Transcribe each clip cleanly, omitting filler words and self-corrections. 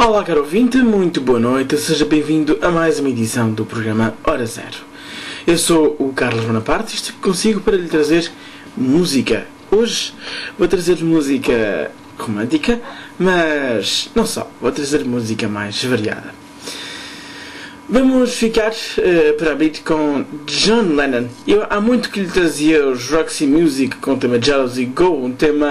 Olá, caro ouvinte, muito boa noite, seja bem-vindo a mais uma edição do programa Hora Zero. Eu sou o Carlos Bonaparte e estou consigo para lhe trazer música. Hoje vou trazer música romântica, mas não só, vou trazer música mais variada. Vamos ficar para abrir com John Lennon. Eu há muito que lhe trazia os Roxy Music com o tema Jealousy Go, um tema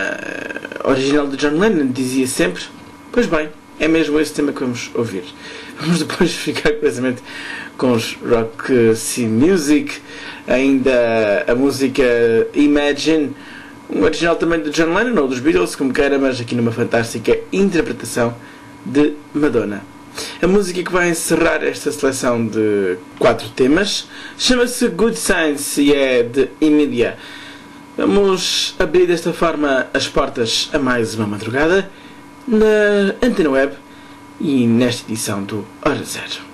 original de John Lennon, dizia sempre. Pois bem, é mesmo esse tema que vamos ouvir. Vamos depois ficar, curiosamente, com os Roxy Music, ainda a música Imagine, um original também de John Lennon ou dos Beatles, como queira, mas aqui numa fantástica interpretação de Madonna. A música que vai encerrar esta seleção de 4 temas chama-se Good Science e é de Emilia. Vamos abrir desta forma as portas a mais uma madrugada na Antena Web e nesta edição do Hora Zero.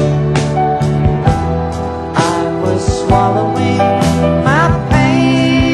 Swallowing my pain.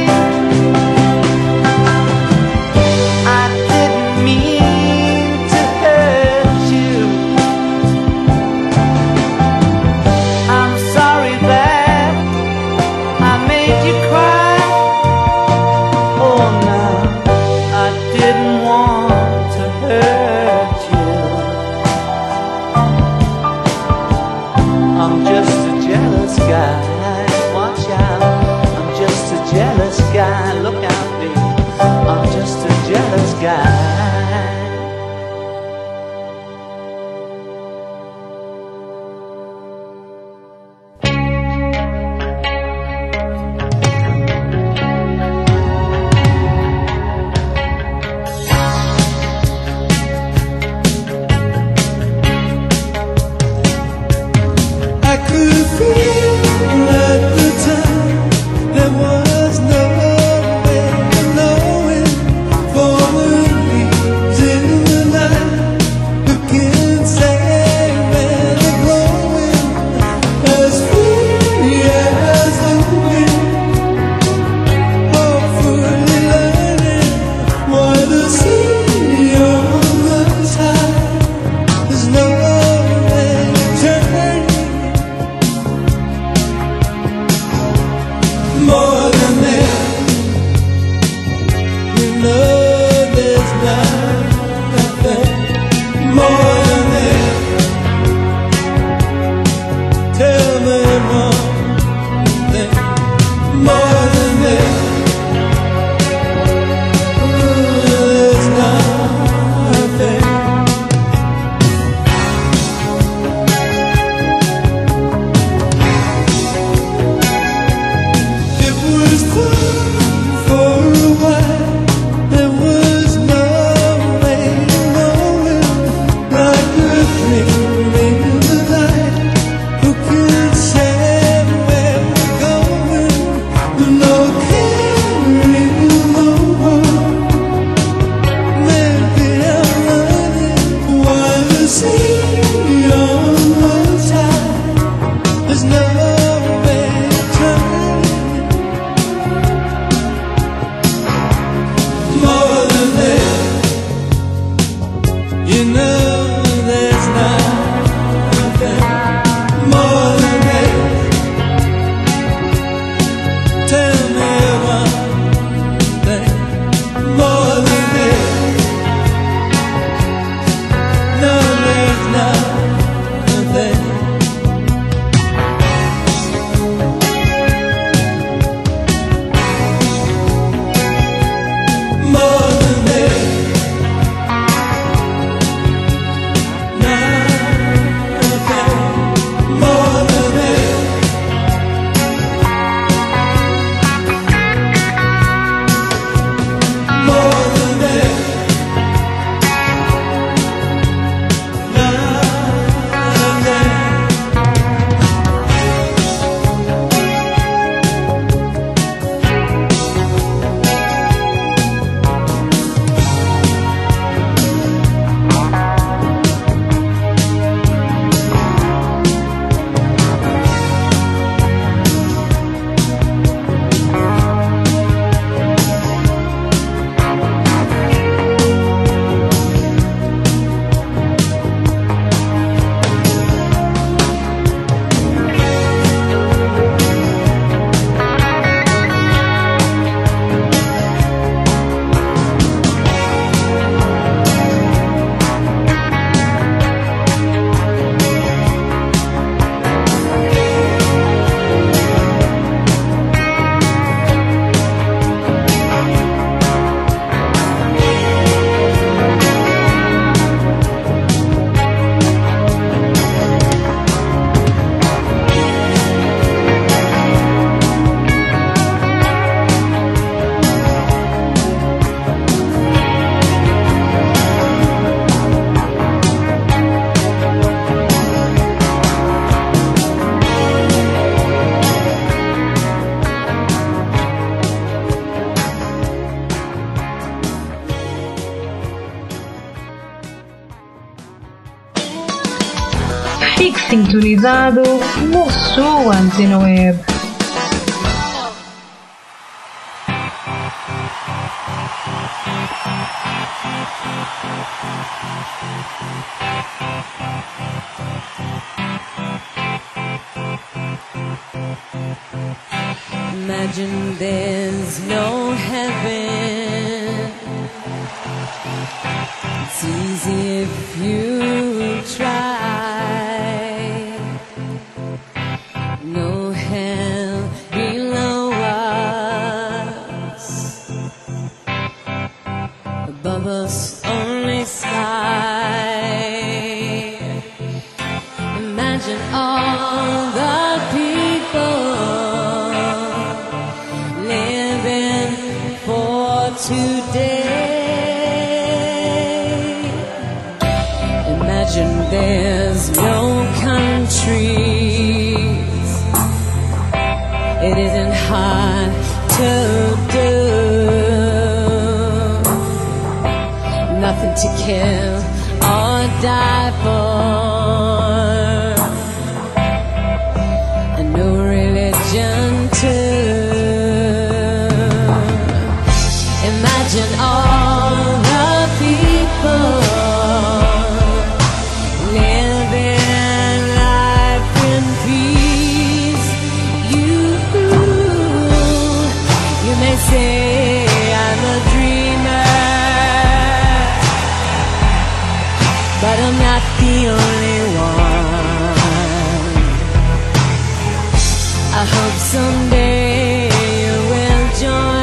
sintonizado na sua antena web. Imagine there's no heaven. It's easy if you try. No hell below us. Above us only sky. Imagine all the people today. Imagine there's no countries. It isn't hard to do. Nothing to kill or die for, and no religion too. Imagine all the people living life in peace. You may say I'm a dreamer, but I'm not the only one. I hope someday you will join.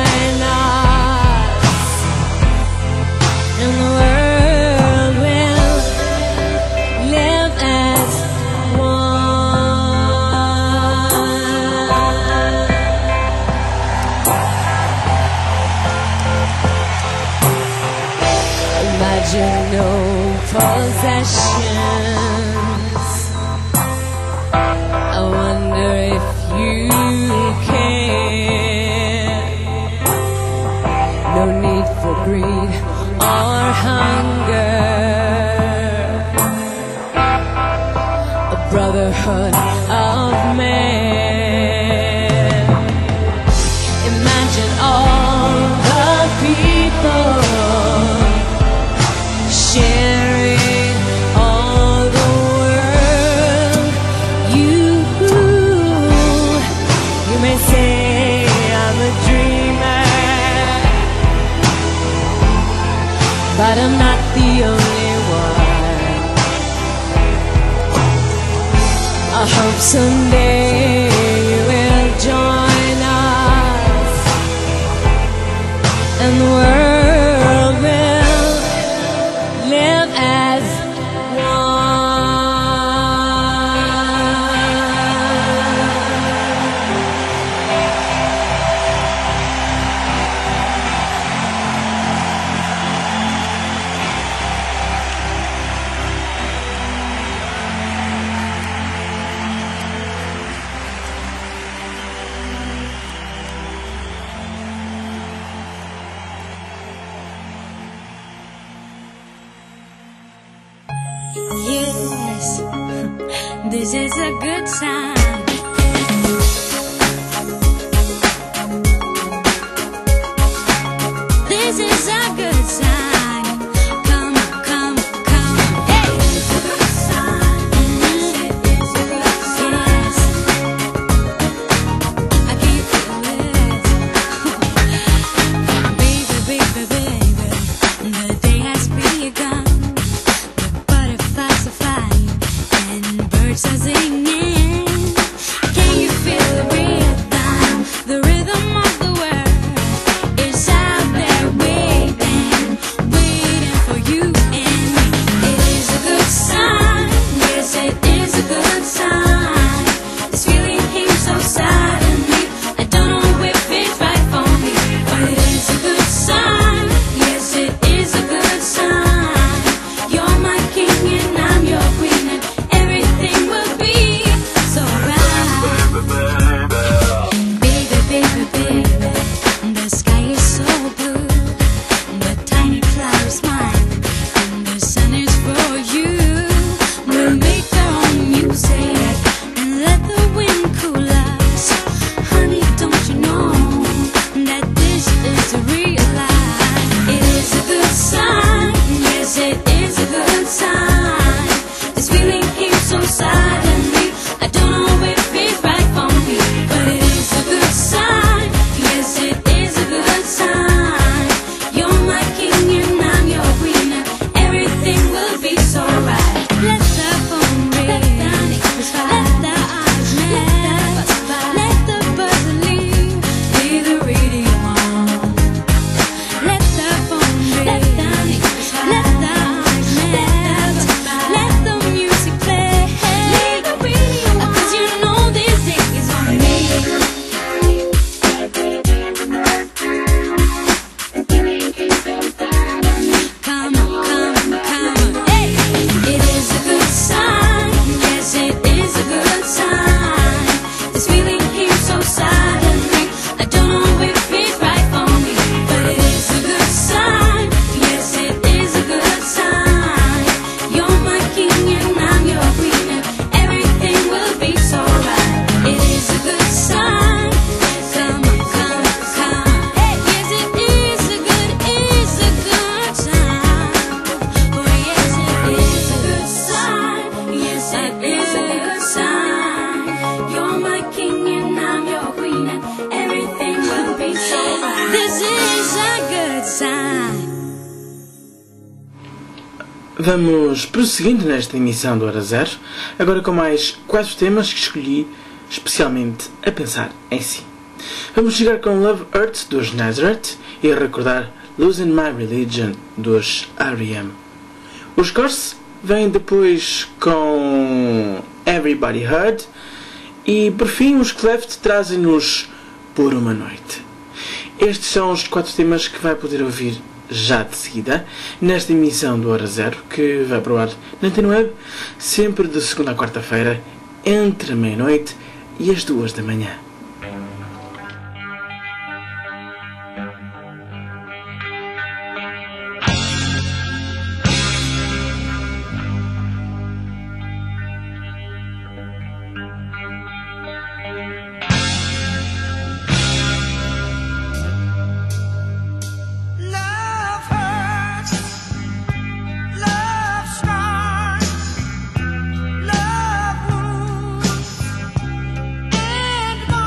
Imagine no possessions. I wonder if you can. No need for greed or hunger. A brotherhood of man. Imagine all the people sharing all the world. You may say I'm a dreamer, but I'm not the only one. I hope someday you will join us, and the world will live as Yes, this is a good sign. This is a good sign. Come, come, come. Hey! Good sign. Yes. I can't feel it. Baby, baby, baby, the day has begun. The butterflies are flying and birds are singing. This is a good sign. Vamos prosseguindo nesta emissão do Hora Zero, agora com mais 4 temas que escolhi especialmente a pensar em si. Vamos chegar com Love Hurts dos Nazareth e a recordar Losing My Religion dos R.E.M. Os Corrs vêm depois com Everybody Heard e por fim os Cleft trazem-nos Por Uma Noite. Estes são os 4 temas que vai poder ouvir já de seguida nesta emissão do Hora Zero, que vai para o ar na Antena Web sempre de segunda a quarta-feira entre a meia-noite e as 2 da manhã. Love hurts, love scars, love wounds, and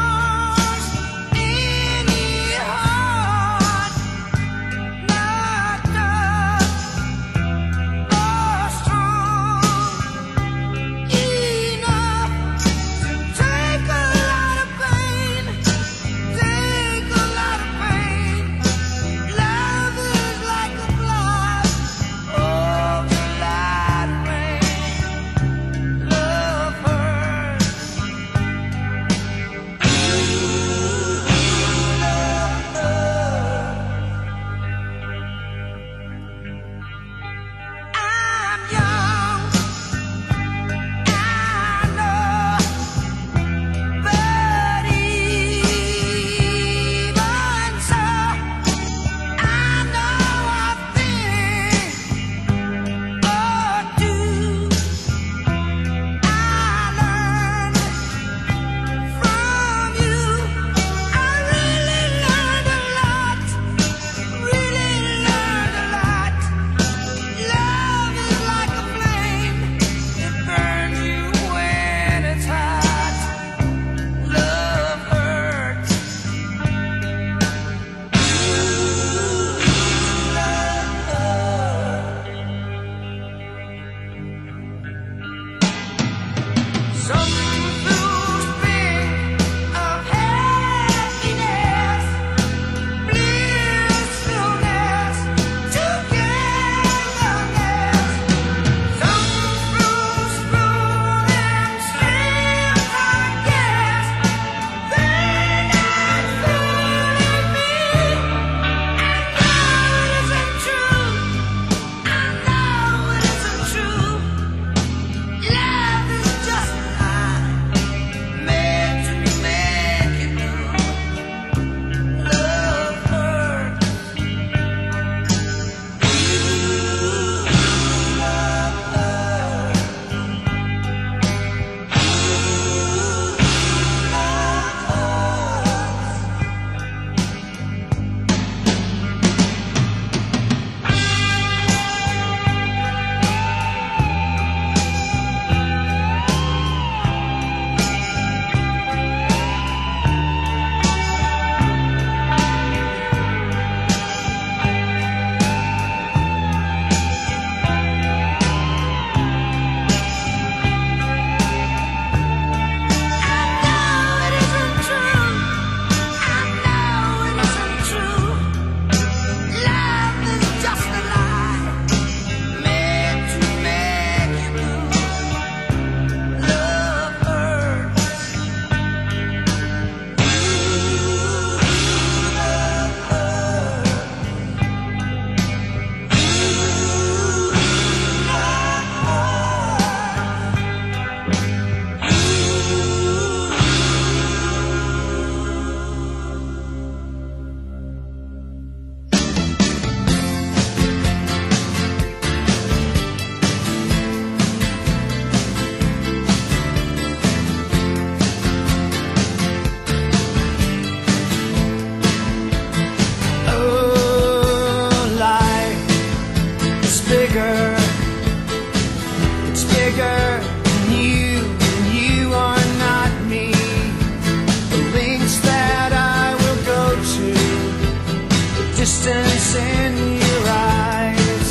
distance in your eyes.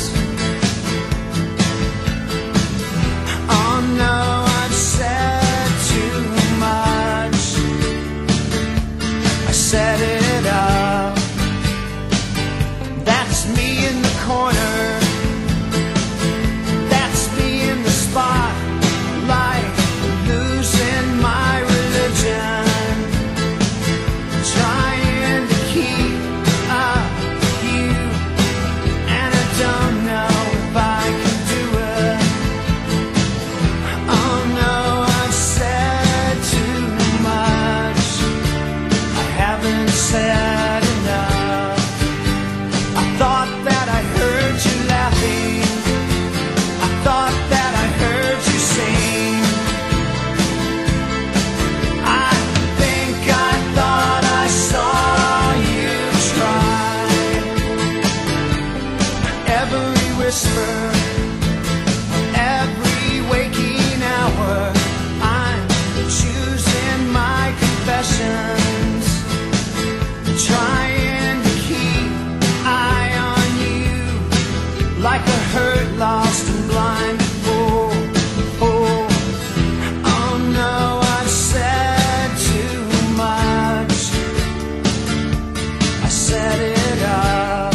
Oh no, I've said too much. I set it up. That's me in the corner. That's me in the spotlight, losing my religion, trying to keep up with you, and I don't know if I can do it. Oh no, I've said too much. I haven't said enough. I thought that I heard you laughing. I thought that I heard you sing. I think I thought I saw you try. Every whisper, every waking hour, I'm choosing my confessions, trying to keep eye on you, like a hurt, lost and blind fool. Oh no, I've said too much. I set it up.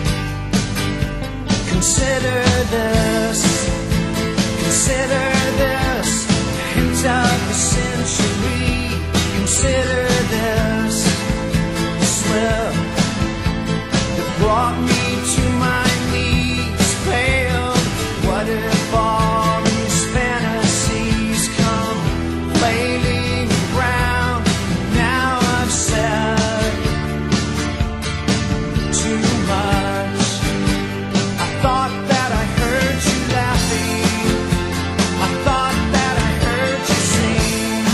Consider this, consider this, hint of the century. Consider this slip that brought me to my knees, pale. What if all these fantasies come flailing around? Now I've said too much. I thought that I heard you laughing. I thought that I heard you sing.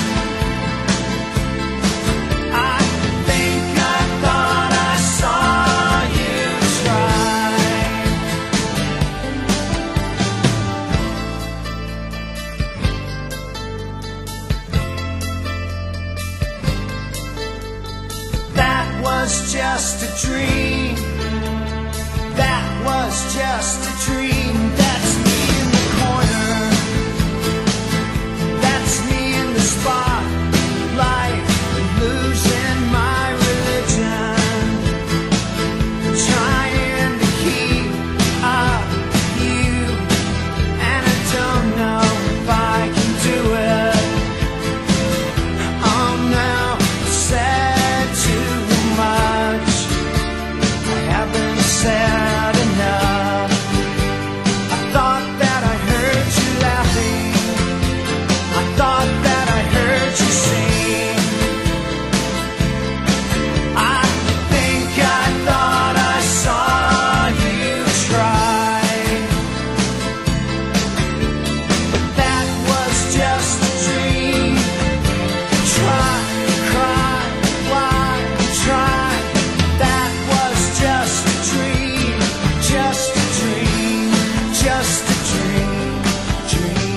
I think I thought I saw you try. That was just a dream. That was just a dream. That's me in the corner. That's me in the spotlight, losing my religion, trying to keep up with you, and I don't know if I can do it. Oh no, I said too much. I haven't said enough. I thought that I heard you laughing. I thought that I heard you sing. I think I thought I saw you try. But that was just a dream. Try, cry, why try? That was just a dream, just a dream, just a dream, dream.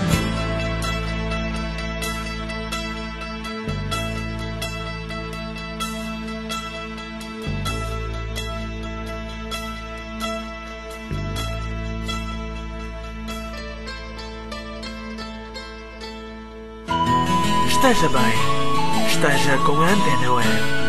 Esteja bem, esteja com a Antena Web.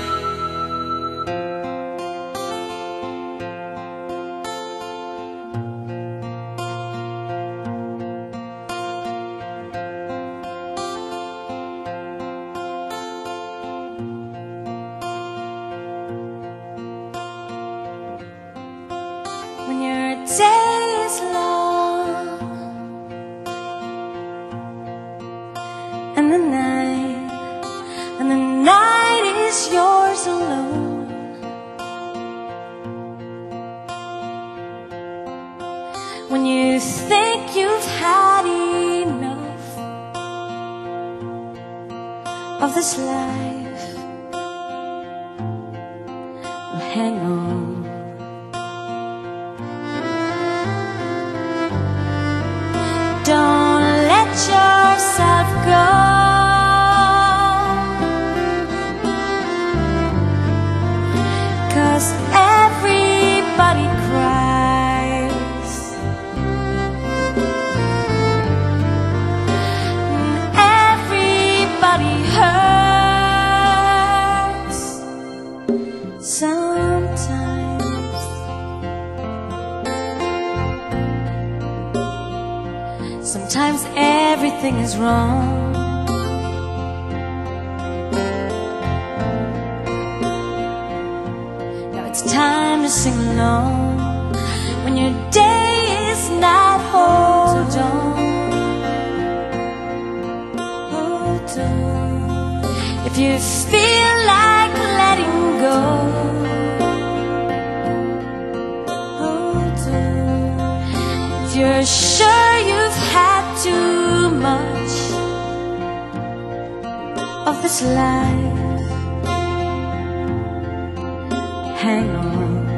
When your day is long and the night is yours alone, when you think you've had enough of this life, well, hang on. Don't let yourself go, 'cause Sometimes everything is wrong. Now it's time to sing along. When your day is not, hold on. Hold on. If you feel like letting go, hold on. If you're sure you've had too much of this life, hang on.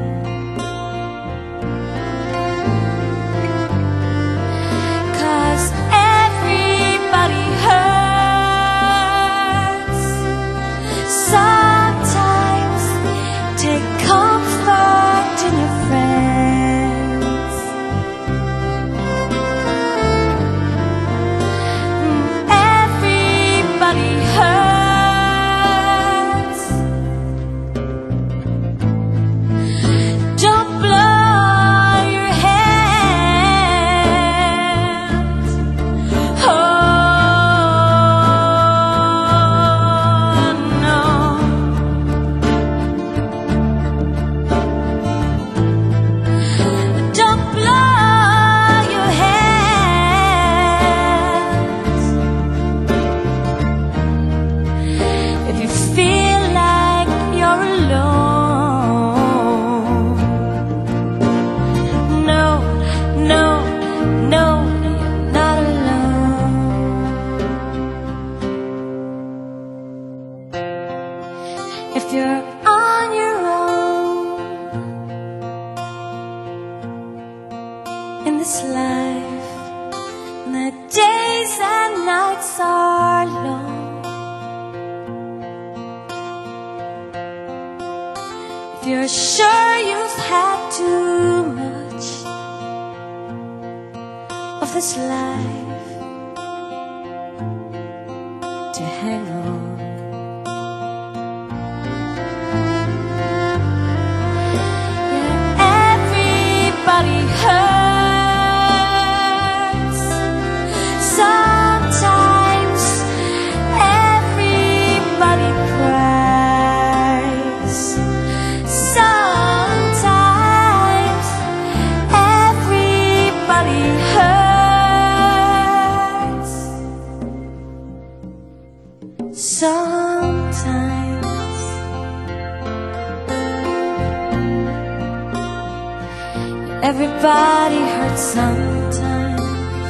'Cause everybody hurts. Sometimes take comfort in your friends. Everybody hurts. Don't blow your hands. Oh no. Don't blow your hands. If you feel like you're alone, no, no, no, you're not alone. If you're on your own in this life, and the days and nights are long, if you're sure you've had too much of this life, to hang on. Yeah, everybody hurts. Sometimes everybody cries. Sometimes everybody hurts. Sometimes everybody hurts sometimes.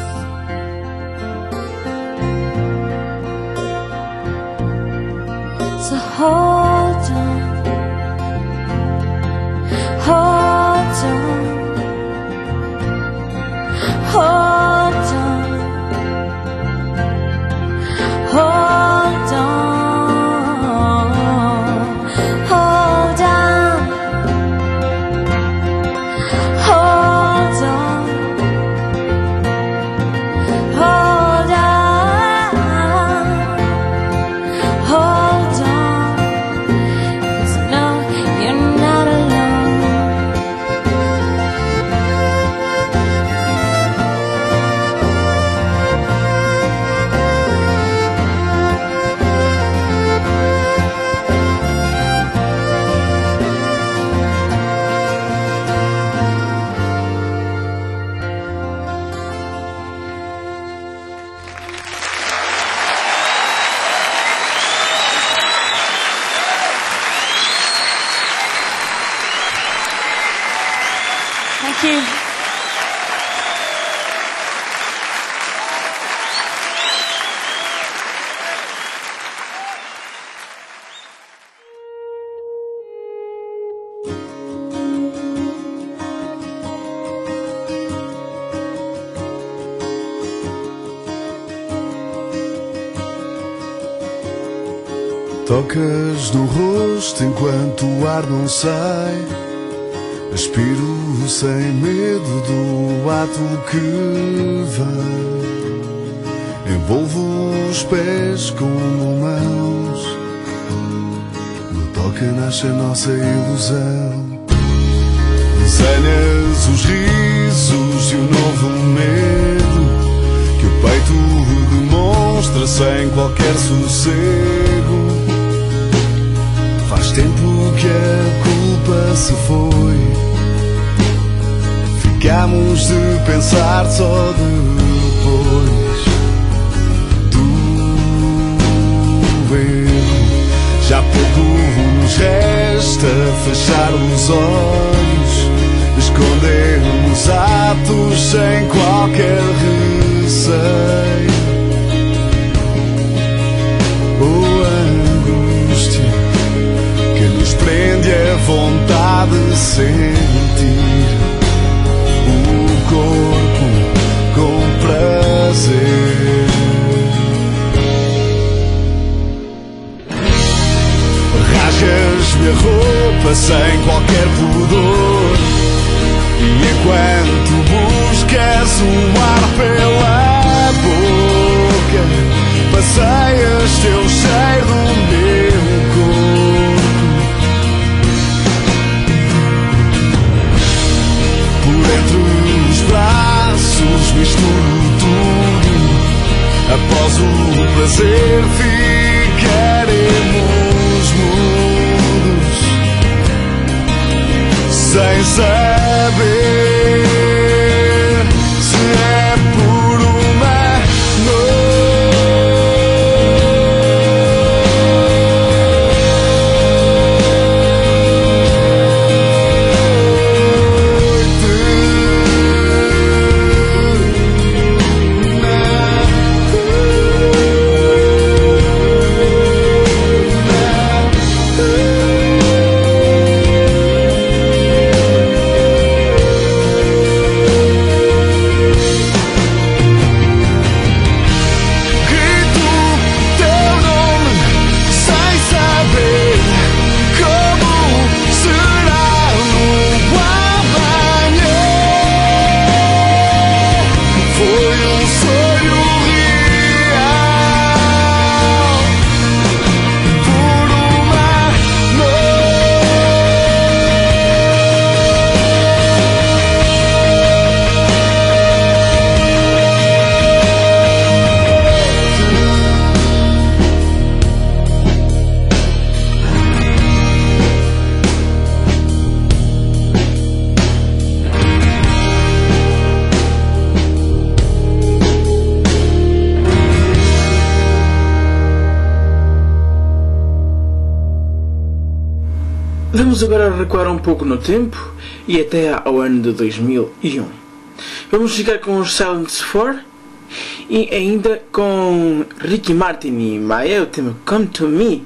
So hold on, hold on, hold on, hold on, hold on, hold on, hold on, hold on. 'Cause no, you're not alone. Thank you. Tocas no rosto enquanto o ar não sai. Aspiro sem medo do ato que vem. Envolvo os pés com mãos. No sol que nasce a nossa ilusão. Desenhas os risos de um novo medo que o peito demonstra sem qualquer sossego. Faz tempo que a culpa se foi, ficamos de pensar só depois do erro. Já pouco nos resta fechar os olhos, escondemos atos sem qualquer receio. Oh, angústia que nos prende a vontade de sentir o corpo com prazer. Rasgas-me a roupa sem qualquer pudor, e enquanto buscas um ar pela boca, passeias teu cheiro no meu corpo. Por entre os braços misturo tudo, após o prazer ficaremos mudos, sem saber se é por uma Vamos agora recuar um pouco no tempo e até ao ano de 2001. Vamos ficar com os Silence 4 e ainda com Ricky Martin e Maia, o tema Come To Me.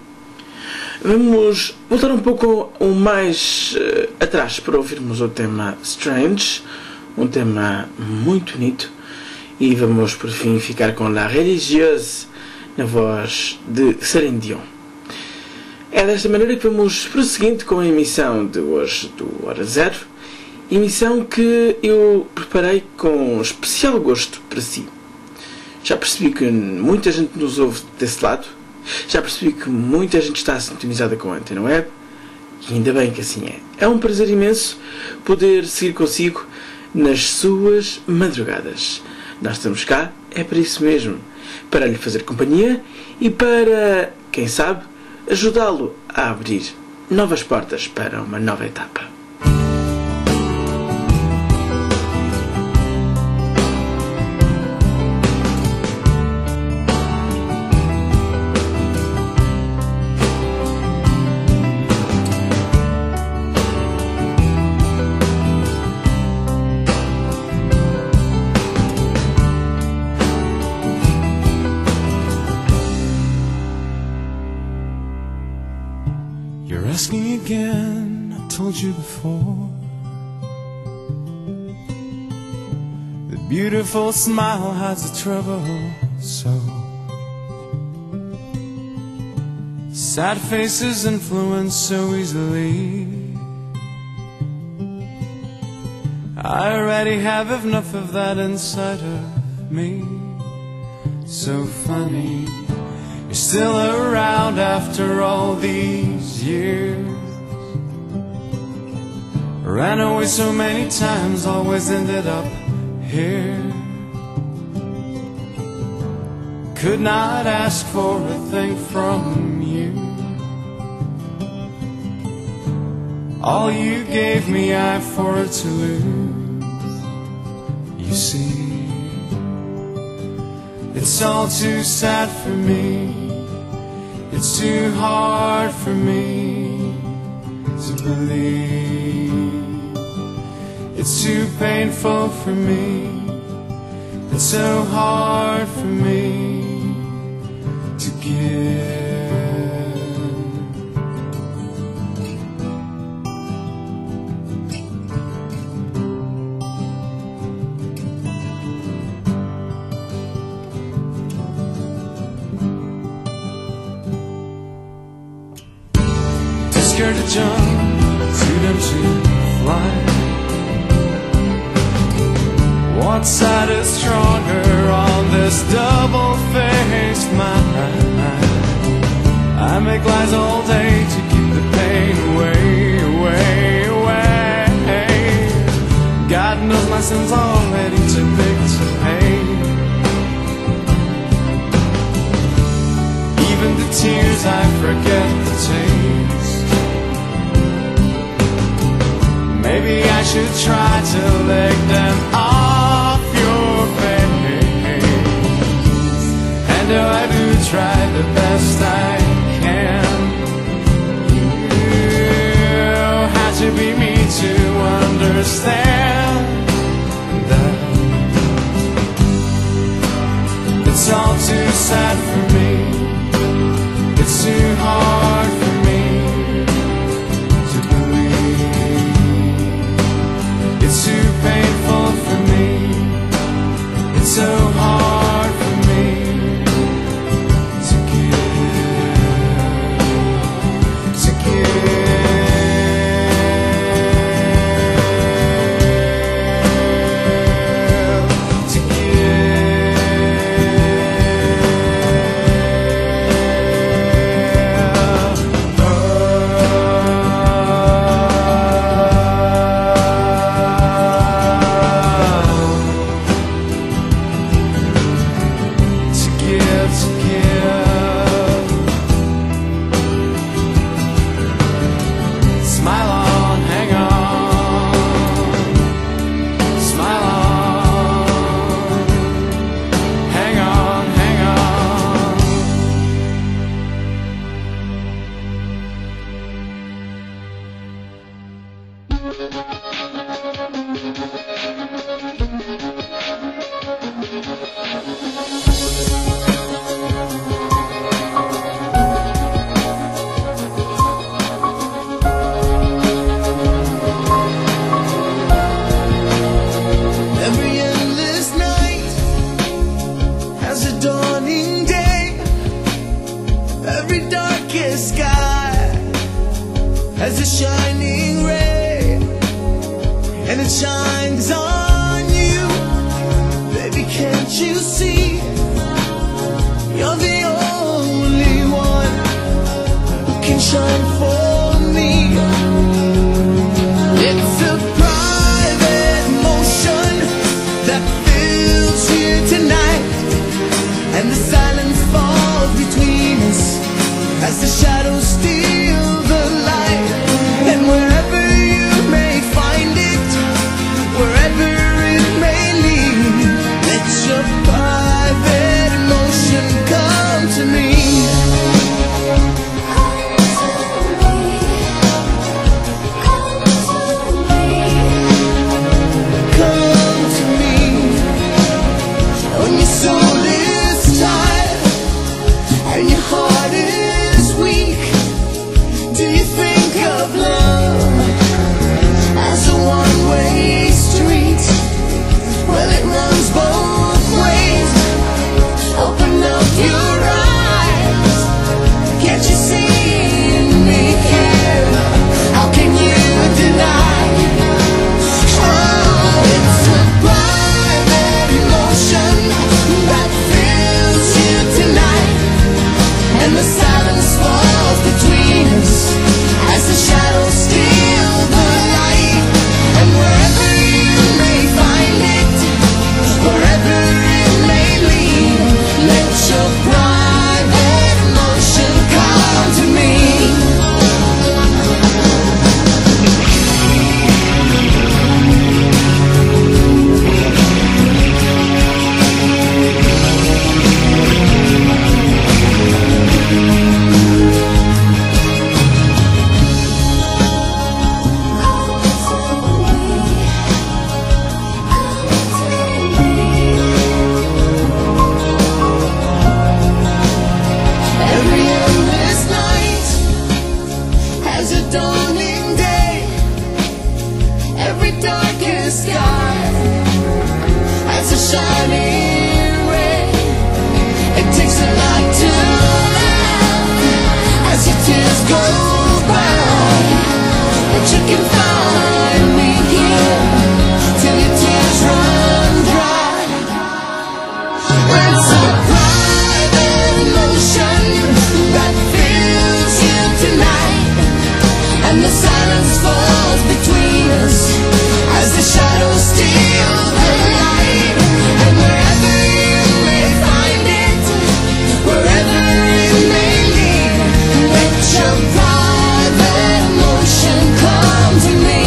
Vamos voltar um pouco mais atrás para ouvirmos o tema Strange, um tema muito bonito, e vamos por fim ficar com La Religieuse na voz de Celine Dion. É desta maneira que vamos prosseguindo com a emissão de hoje do Hora Zero, emissão que eu preparei com especial gosto para si. Já percebi que muita gente nos ouve desse lado, já percebi que muita gente está sintonizada com a Antena Web, e ainda bem que assim é. É um prazer imenso poder seguir consigo nas suas madrugadas. Nós estamos cá, é para isso mesmo, para lhe fazer companhia e para, quem sabe, ajudá-lo a abrir novas portas para uma nova etapa. Asking again, I told you before. The beautiful smile hides the trouble so. Sad faces influence so easily. I already have enough of that inside of me. So funny, you're still around after all these years. Ran away so many times, always ended up here. Could not ask for a thing from you. All you gave me, I for to lose. You see, it's all too sad for me. It's too hard for me to believe. It's too painful for me. It's so hard for me to give. Too scared to jump, too dumb to fly. What side is stronger on this double-faced mind? I make lies all day to keep the pain away, away, away. God knows my sins already too big to pay. Even the tears I forget the taste. Maybe I should try to lick them off your face. And though I do try the best I can, you had to be me to understand that it's all too sad for me. It's too hard for me to believe. It's too painful for me. It's so hard for me to give, to give. Every endless night has a dawning day. Every darkest sky has a shining ray, and it shines on you. Baby, can't you see? You're the only one who can shine for me. It's a private motion that fills here tonight, and the silence falls between us as the shadows steal the light. And wherever you may find it, wherever it may lead, let your private emotion come to me. shining ray. It takes a lot to laugh as your tears go by, but you can find me here till your tears run dry. It's a private emotion that fills you tonight, and the silence falls between us as the shadows steal the light. And wherever you may find it, wherever it may lead, let your private emotion come to me.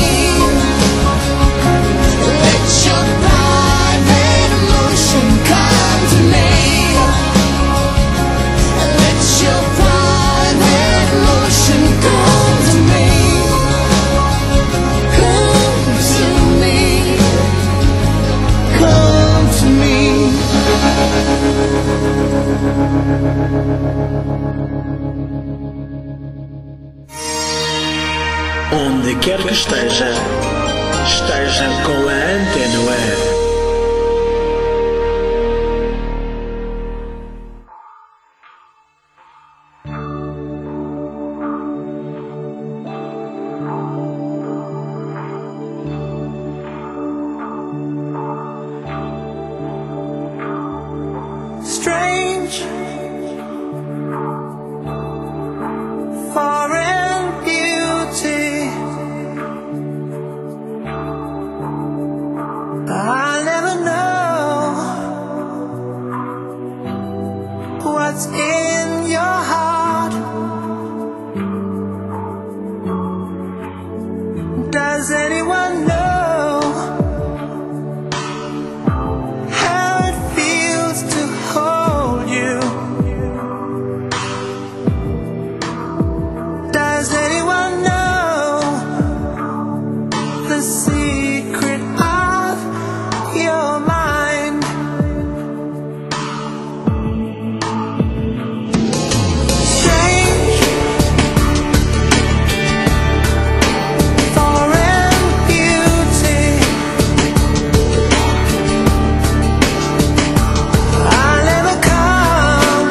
Let your private emotion come to me. Let your private emotion come to me. Come to me. Come to me. Onde quer que esteja, esteja com a Antena Web. Strange, foreign beauty. I'll never know what's in your heart. Does anyone know how it feels to hold you? Does anyone know the secret of your mind? Strange, foreign beauty. I'll never come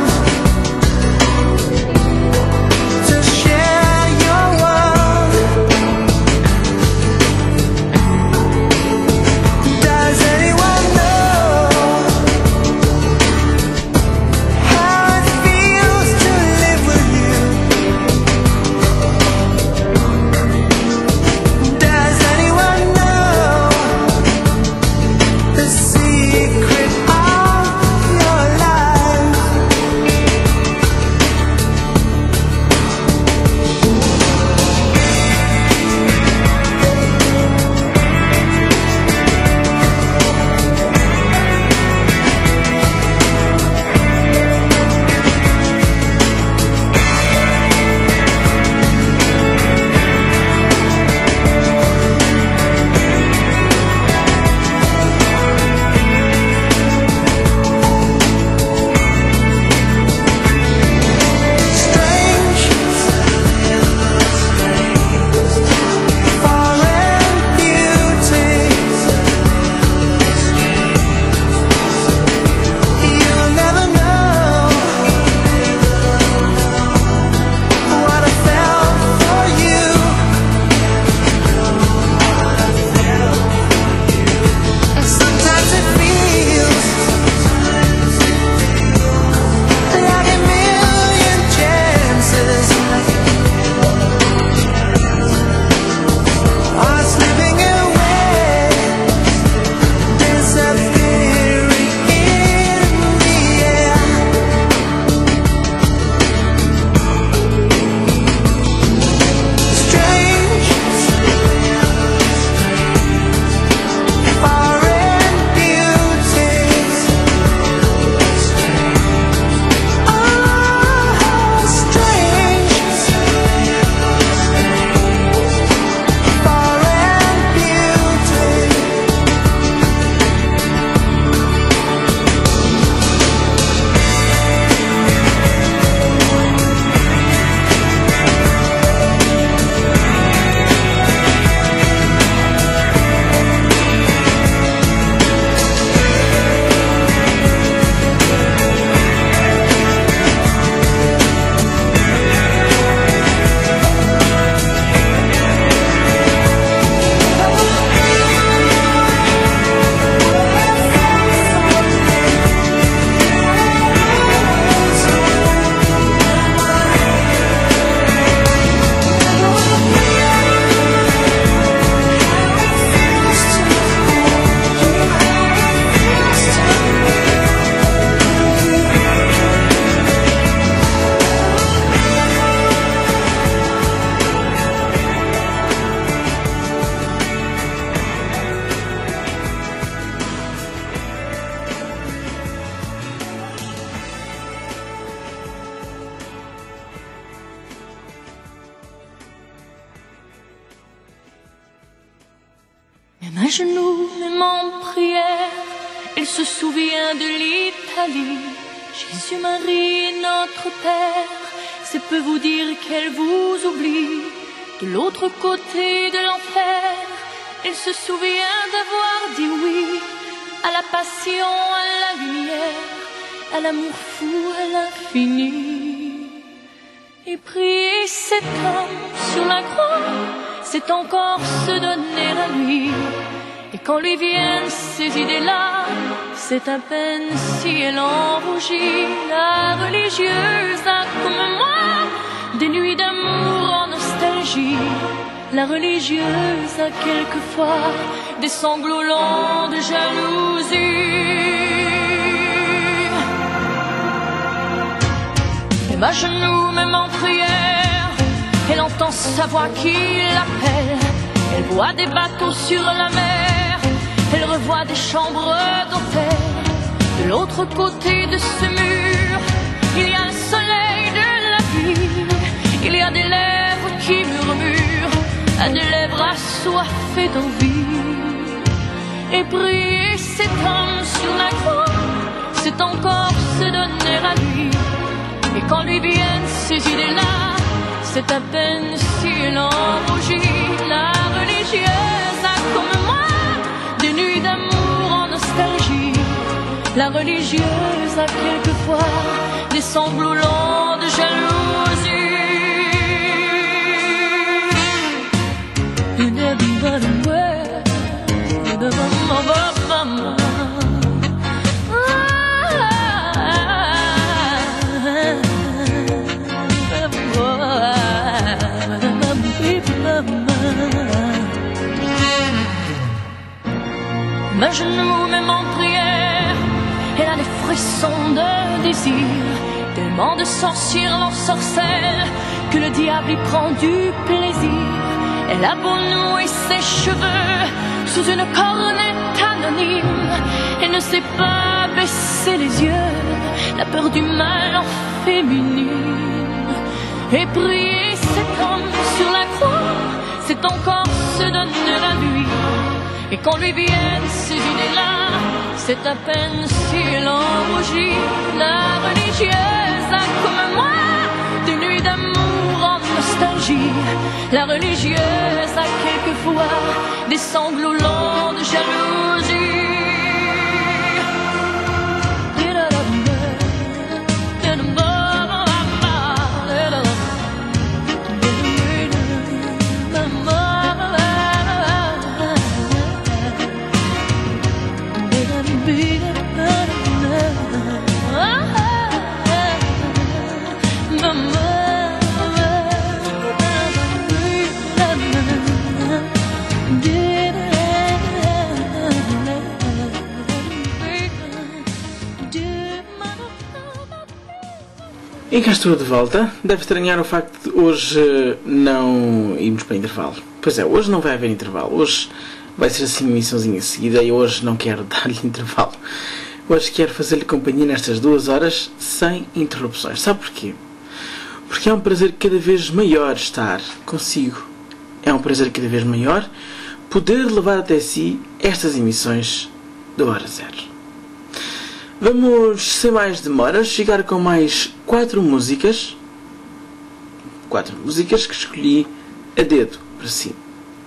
to share your world. Un genou même en prière, elle se souvient de l'Italie. Jésus, Marie, notre Père, c'est peu vous dire qu'elle vous oublie. De l'autre côté de l'enfer, elle se souvient d'avoir dit oui à la passion, à la lumière, à l'amour fou, à l'infini. Et prier cet homme sur la croix, c'est encore se donner à lui. Et quand lui viennent ces idées-là, c'est à peine si elle en rougit. La religieuse a comme moi des nuits d'amour en nostalgie. La religieuse a quelquefois des sanglots lents de jalousie. Et à genoux, même en prière, elle entend sa voix qui l'appelle. Elle voit des bateaux sur la mer, elle revoit des chambres d'hôtel. De l'autre côté de ce mur, il y a le soleil de la ville. Il y a des lèvres qui murmurent, à des lèvres assoiffées d'envie. Et prier cet homme sur la croix, c'est encore se donner à lui. Et quand lui viennent ces idées-là, c'est à peine si elle en rougit. La religieuse a comme moi des nuits d'amour en nostalgie. La religieuse a quelquefois des sanglots lents de jalousie. À genoux, même en prière, elle a des frissons de désir. Tellement de sorcières l'ensorcellent que le diable y prend du plaisir. Elle a beau nouer ses cheveux sous une cornette anonyme, elle ne sait pas baisser les yeux, la peur du mal en féminine. Et prier cet homme sur la croix, c'est encore se donner à lui. Et quand lui viennent ces idées-là, c'est à peine si elle en rougit. La religieuse a comme moi des nuits d'amour en nostalgie. La religieuse a quelquefois des sanglots lents de jalousie. E cá estou de volta. Deve estranhar o facto de hoje não irmos para intervalo. Pois é, hoje não vai haver intervalo. Hoje vai ser assim uma emissãozinha seguida e hoje não quero dar-lhe intervalo. Hoje quero fazer-lhe companhia nestas 2 horas sem interrupções. Sabe porquê? Porque é um prazer cada vez maior estar consigo. É um prazer cada vez maior poder levar até si estas emissões do Hora Zero. Vamos, sem mais demoras, chegar com mais 4 músicas. 4 músicas que escolhi a dedo para si.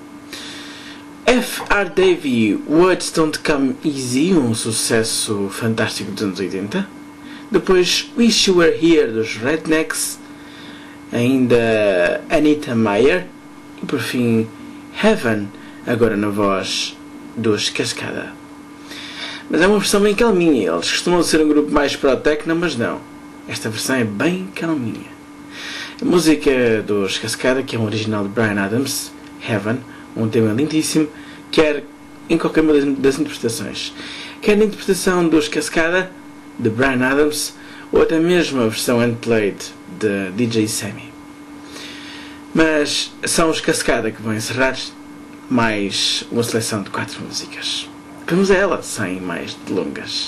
F.R. Davey, Words Don't Come Easy, um sucesso fantástico dos anos 80. Depois Wish You Were Here, dos Rednecks. Ainda Anita Meyer. E por fim Heaven, agora na voz dos Cascada. Mas é uma versão bem calminha. Eles costumam ser um grupo mais pro-techno, mas não. Esta versão é bem calminha. A música dos Cascada, que é um original de Bryan Adams, Heaven, um tema lindíssimo, quer em qualquer uma das interpretações. Quer na interpretação dos Cascada, de Bryan Adams, ou até mesmo a versão unplayed de DJ Sammy. Mas são os Cascada que vão encerrar mais uma seleção de 4 músicas. Vamos a ela, sem mais delongas.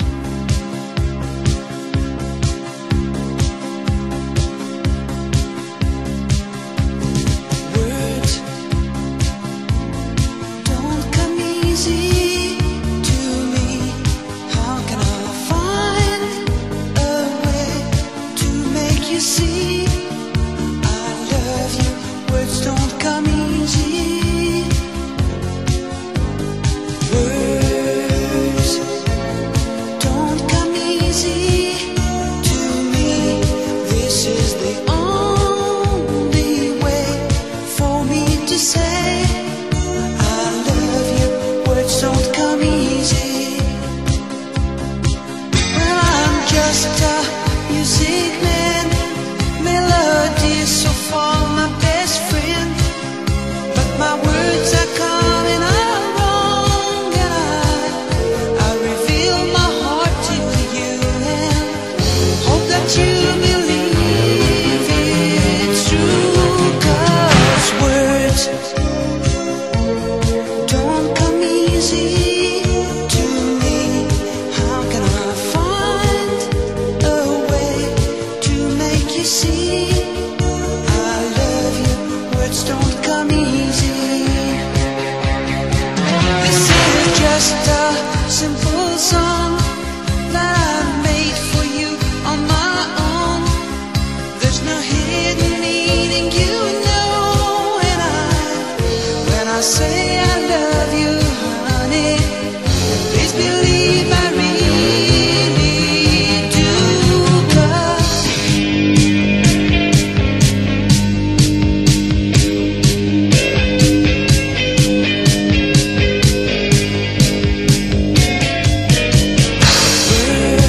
Words don't come easy. easy to me. How can I find a way to make you see I love you? Words don't come easy. Words don't come easy to me. This is the only way for me to say I love you. Words don't come easy. Well, I'm just a music man, melody so far my best friend, but my words are coming out wrong, and I reveal my heart to you and hope that you believe it's true. 'Cause words don't come easy to me. How can I find a way to make you see I love you? Words don't come easy. This is just a simple song that I made for you on my own. There's no hidden meaning, you know, and when I say I love you, honey, please believe I really do. 'Cause words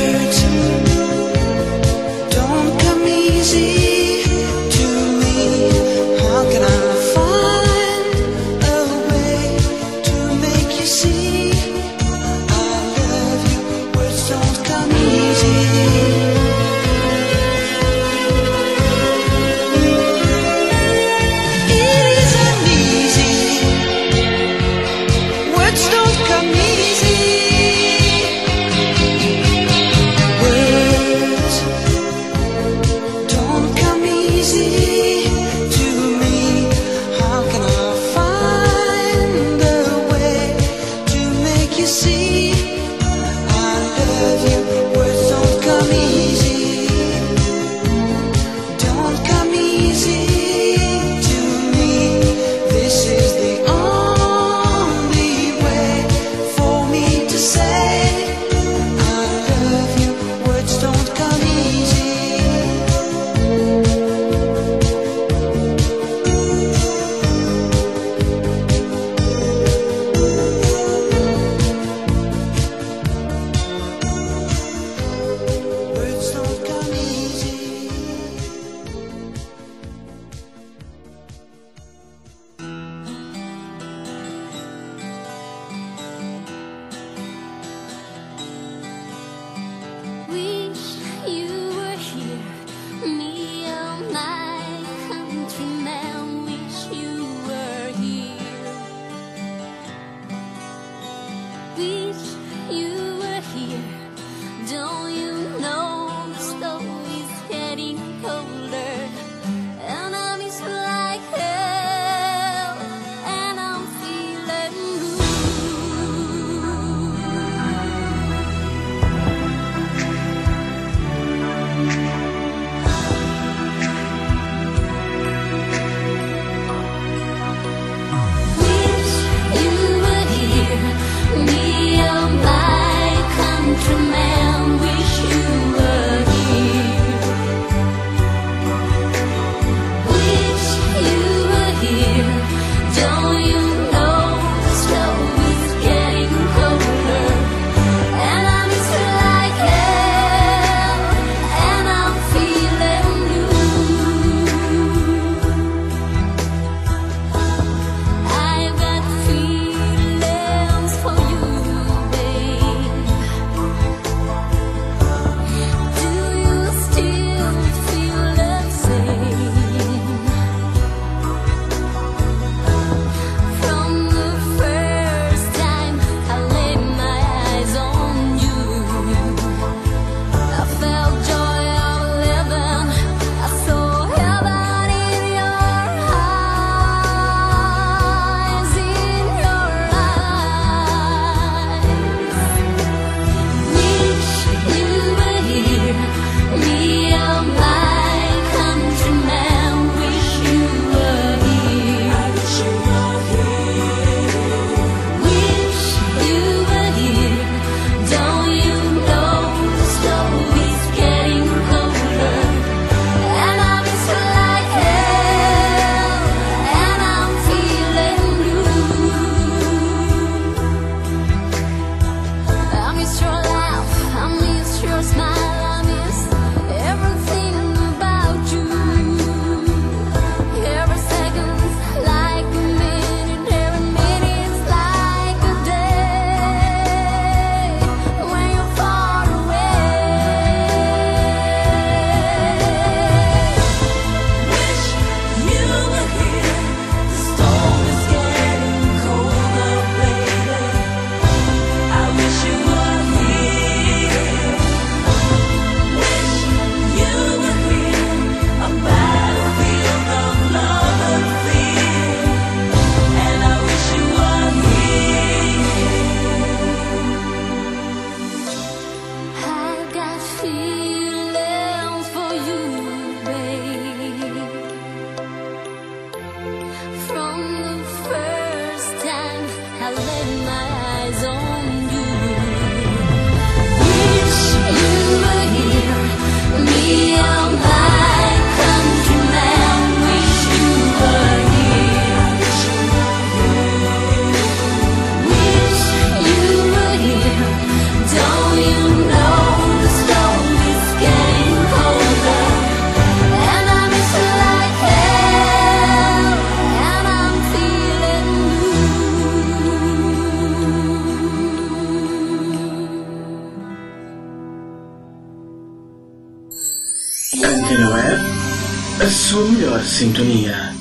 Antena Web, a sua melhor sintonia.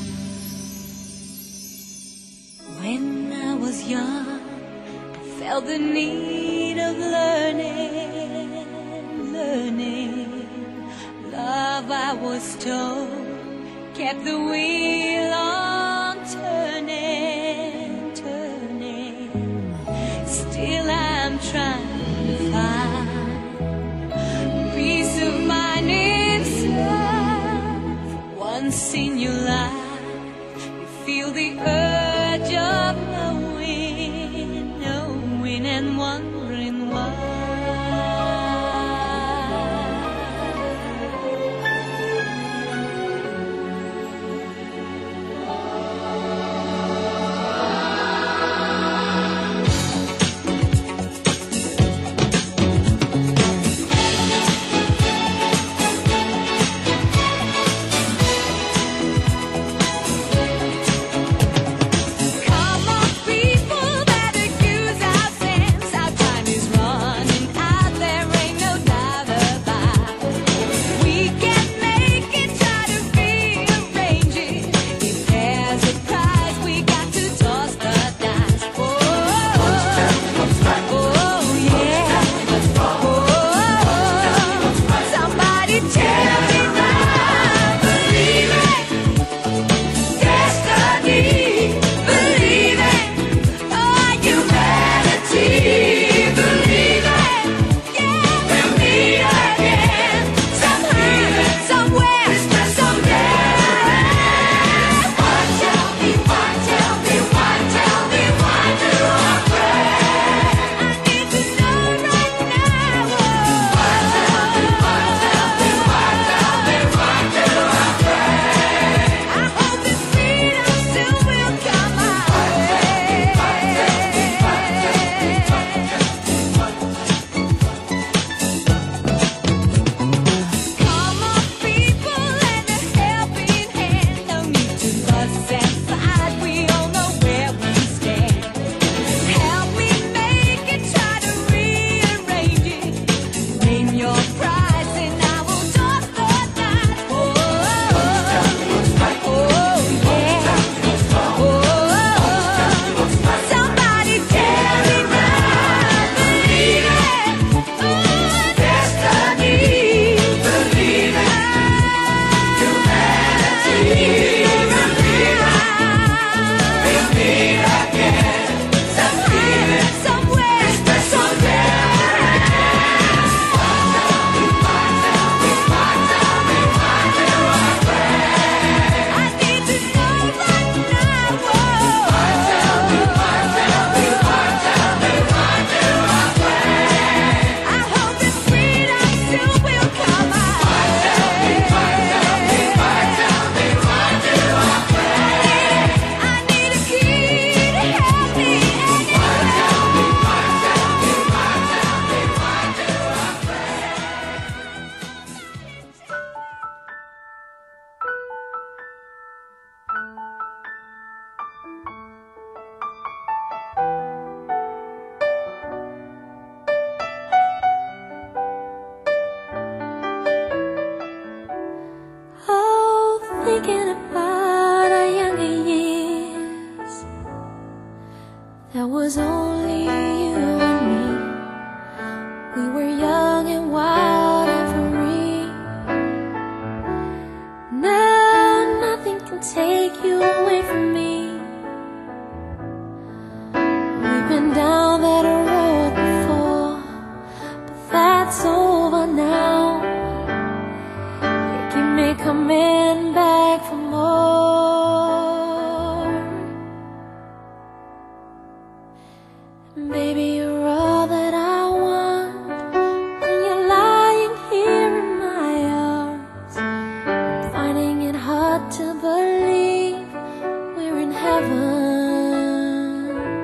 When I was young, I felt the need of learning. Love, I was told, kept the wheel on turning. Still I'm trying to find peace of mind inside. For once in your life, you feel the urge of knowing and wondering why. Thinking about our younger years, there was only you and me. We were young and wild and free. Now nothing can take you away from me. We've been down that road before, but that's over now. You keep me coming back for more. Baby, you're all that I want when you're lying here in my arms. I'm finding it hard to believe we're in heaven.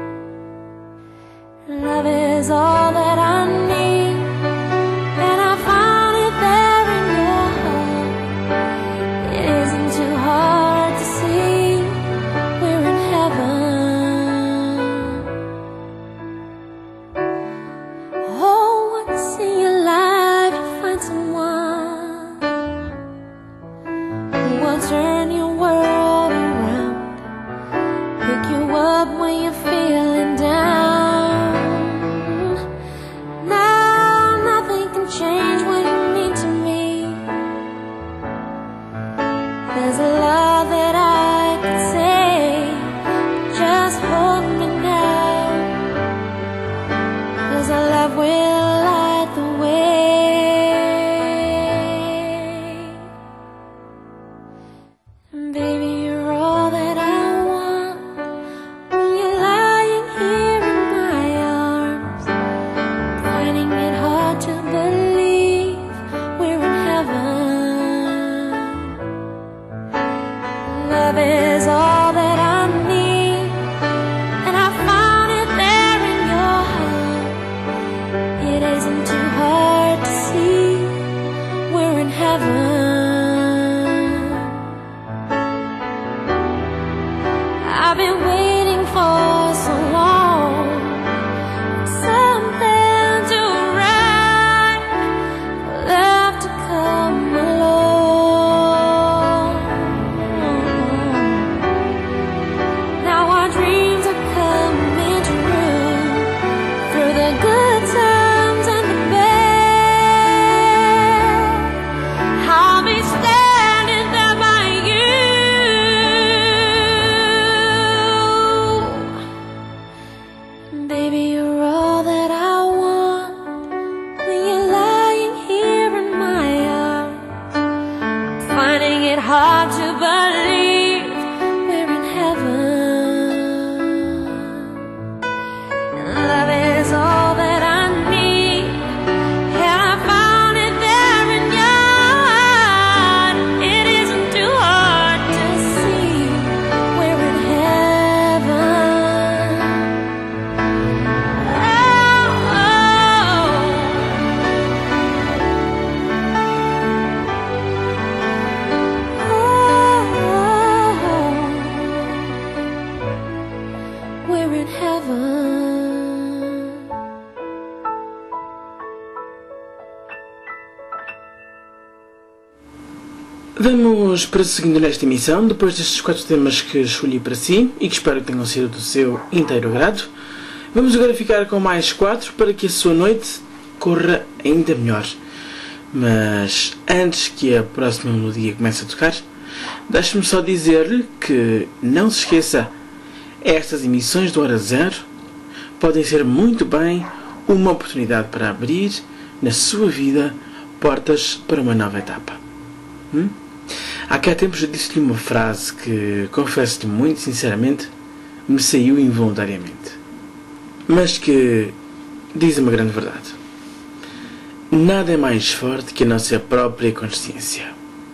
Love is all that I need, and I found it there in your heart. It isn't too hard to see we're in heaven. Oh, once in your life you find someone Baby, you're all that I want. When you're lying here in my arms, finding it hard to believe we're in heaven. Love is all that I need, and I found it there in your heart. It isn't too hard to see we're in heaven. We're in heaven. Vamos prosseguindo nesta emissão, depois destes 4 temas que escolhi para si e que espero que tenham sido do seu inteiro agrado. Vamos agora ficar com mais 4 para que a sua noite corra ainda melhor. Mas antes que a próxima melodia comece a tocar, deixe-me só dizer-lhe que não se esqueça, estas emissões do Hora Zero podem ser muito bem uma oportunidade para abrir na sua vida portas para uma nova etapa. Há cá tempos eu disse-lhe uma frase que, confesso-lhe muito sinceramente, me saiu involuntariamente, mas que diz uma grande verdade. Nada é mais forte que a nossa própria consciência.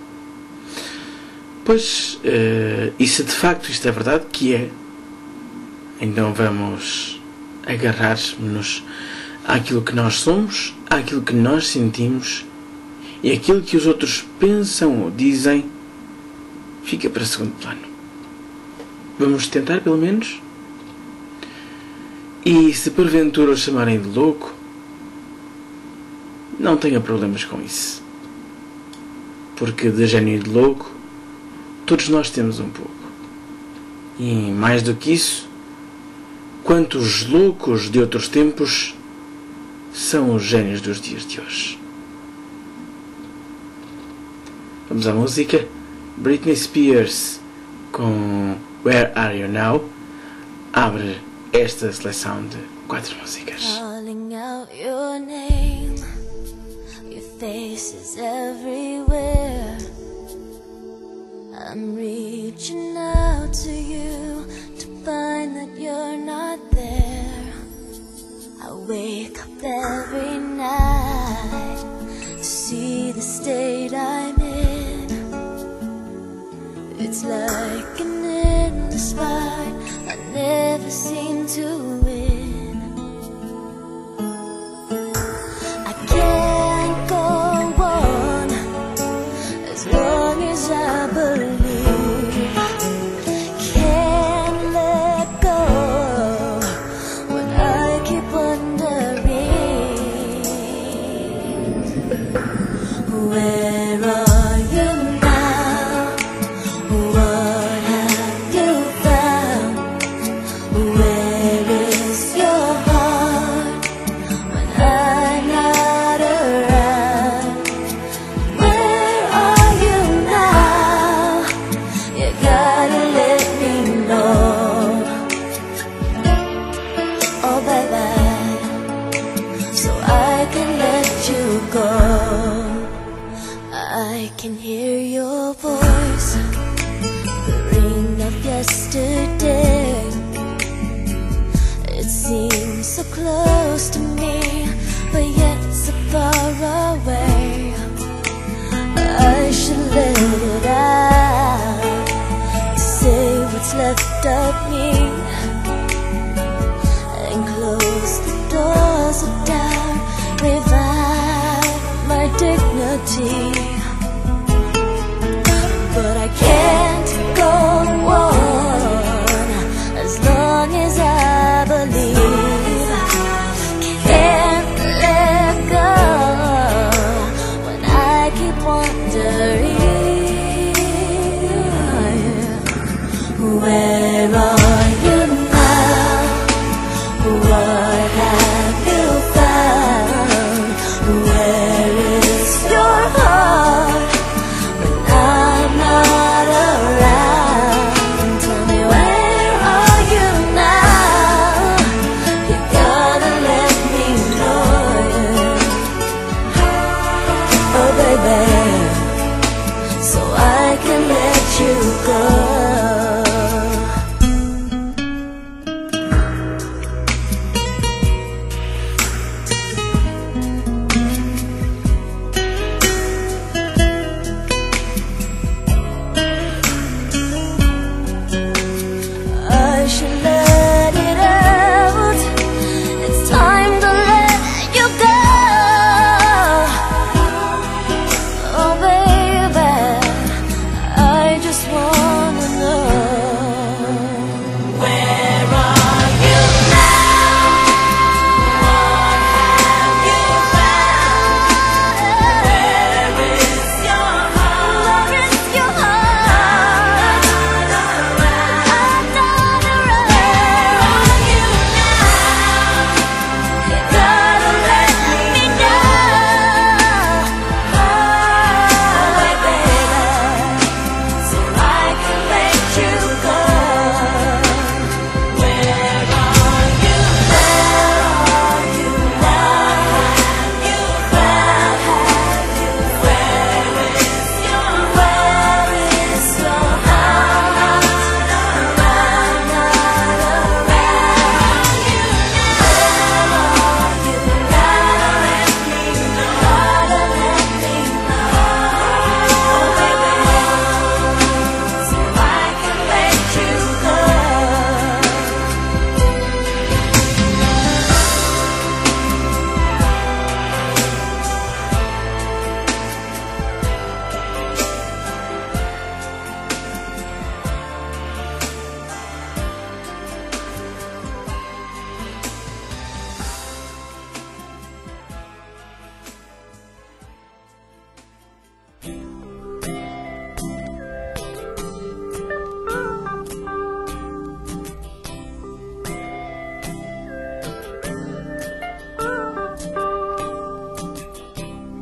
Pois, e se de facto isto é verdade, que é, então vamos agarrar-nos àquilo que nós somos, àquilo que nós sentimos, e aquilo que os outros pensam ou dizem fica para segundo plano. Vamos tentar, pelo menos? E se porventura o chamarem de louco, não tenha problemas com isso. Porque de gênio e de louco, todos nós temos um pouco. E mais do que isso, quantos loucos de outros tempos são os gênios dos dias de hoje. Vamos à música. Britney Spears com Where Are You Now abre esta seleção de 4 músicas. Calling out your name, your face is everywhere. I'm reaching out to you to find that you're not there. I wake up every night to see the state I'm in. It's like an endless fight, I never seem to win. I can't go on as long as I believe. Can't let go when I keep wondering, where are you now? What have you found? Where is your heart when I'm not around? Where are you now? You gotta let me know. Oh baby, so I can let you go. I can hear your voice, the ring of yesterday. It seems so close to me, but yet so far away. I should let it out, say what's left of me, and close the doors of doubt, revive my dignity. But I can't go on as long as I believe. Can't let go when I keep wondering, where are you now? What have you found? Where is your heart when I'm not around? Tell me, where are you now? You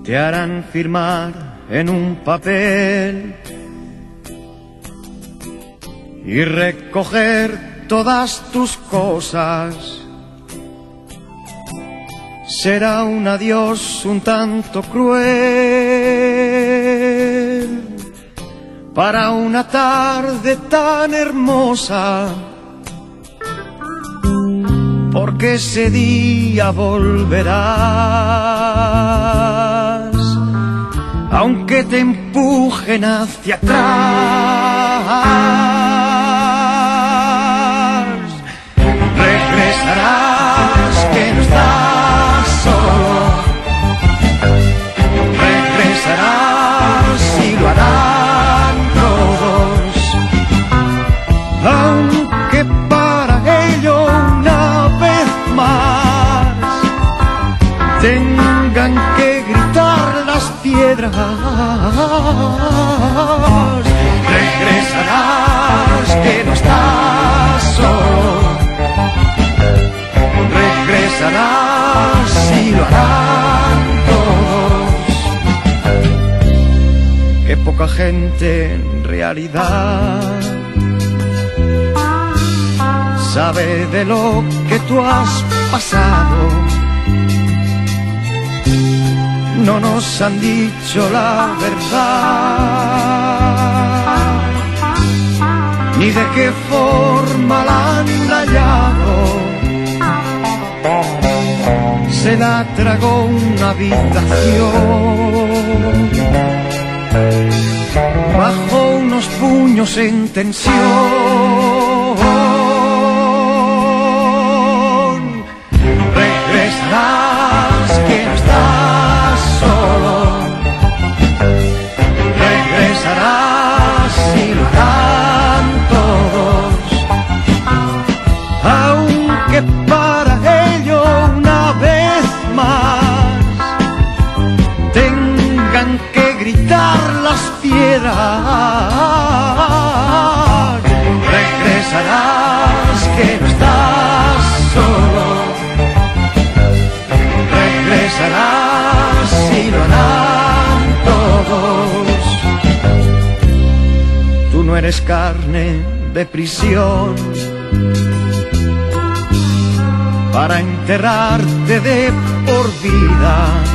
te harán firmar en un papel y recoger todas tus cosas. Será un adiós un tanto cruel para una tarde tan hermosa, porque ese día volverás, aunque te empujen hacia atrás. Regresarás, que no estás solo. Regresarás y lo harán todos, aunque para ello una vez más tengan que gritar las piedras. Regresarás, que no estás solo. Regresarás y lo harán todos. Qué poca gente en realidad sabe de lo que tú has pasado. No nos han dicho la verdad, ni de qué forma la han hallado. Se la tragó una habitación bajo unos puños en tensión. Regresarás, que no estás solo. Regresarás y lo harán todos, aunque para ello una vez más tengan que gritar las piedras. Regresarás, que no estás solo. Regresarás y lo harán todos. Tú no eres carne de prisión para enterrarte de por vida,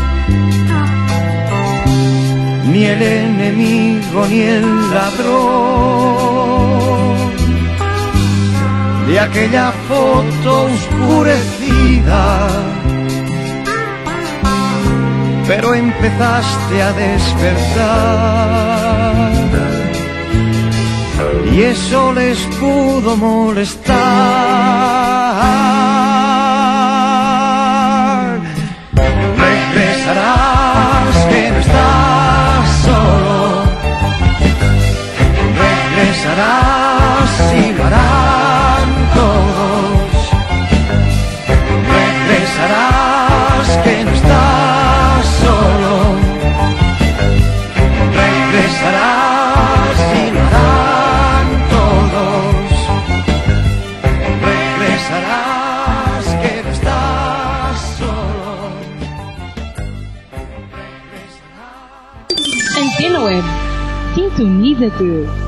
ni el enemigo ni el ladrón de aquella foto oscurecida. Pero empezaste a despertar y eso les pudo molestar. Regresarás, que no estás solo. Regresarás y lo harán todos. Regresarás, que no estás solo. Regresarás y lo harán todos. Regresarás, que no estás solo. Antena Web. Sintoniza-te.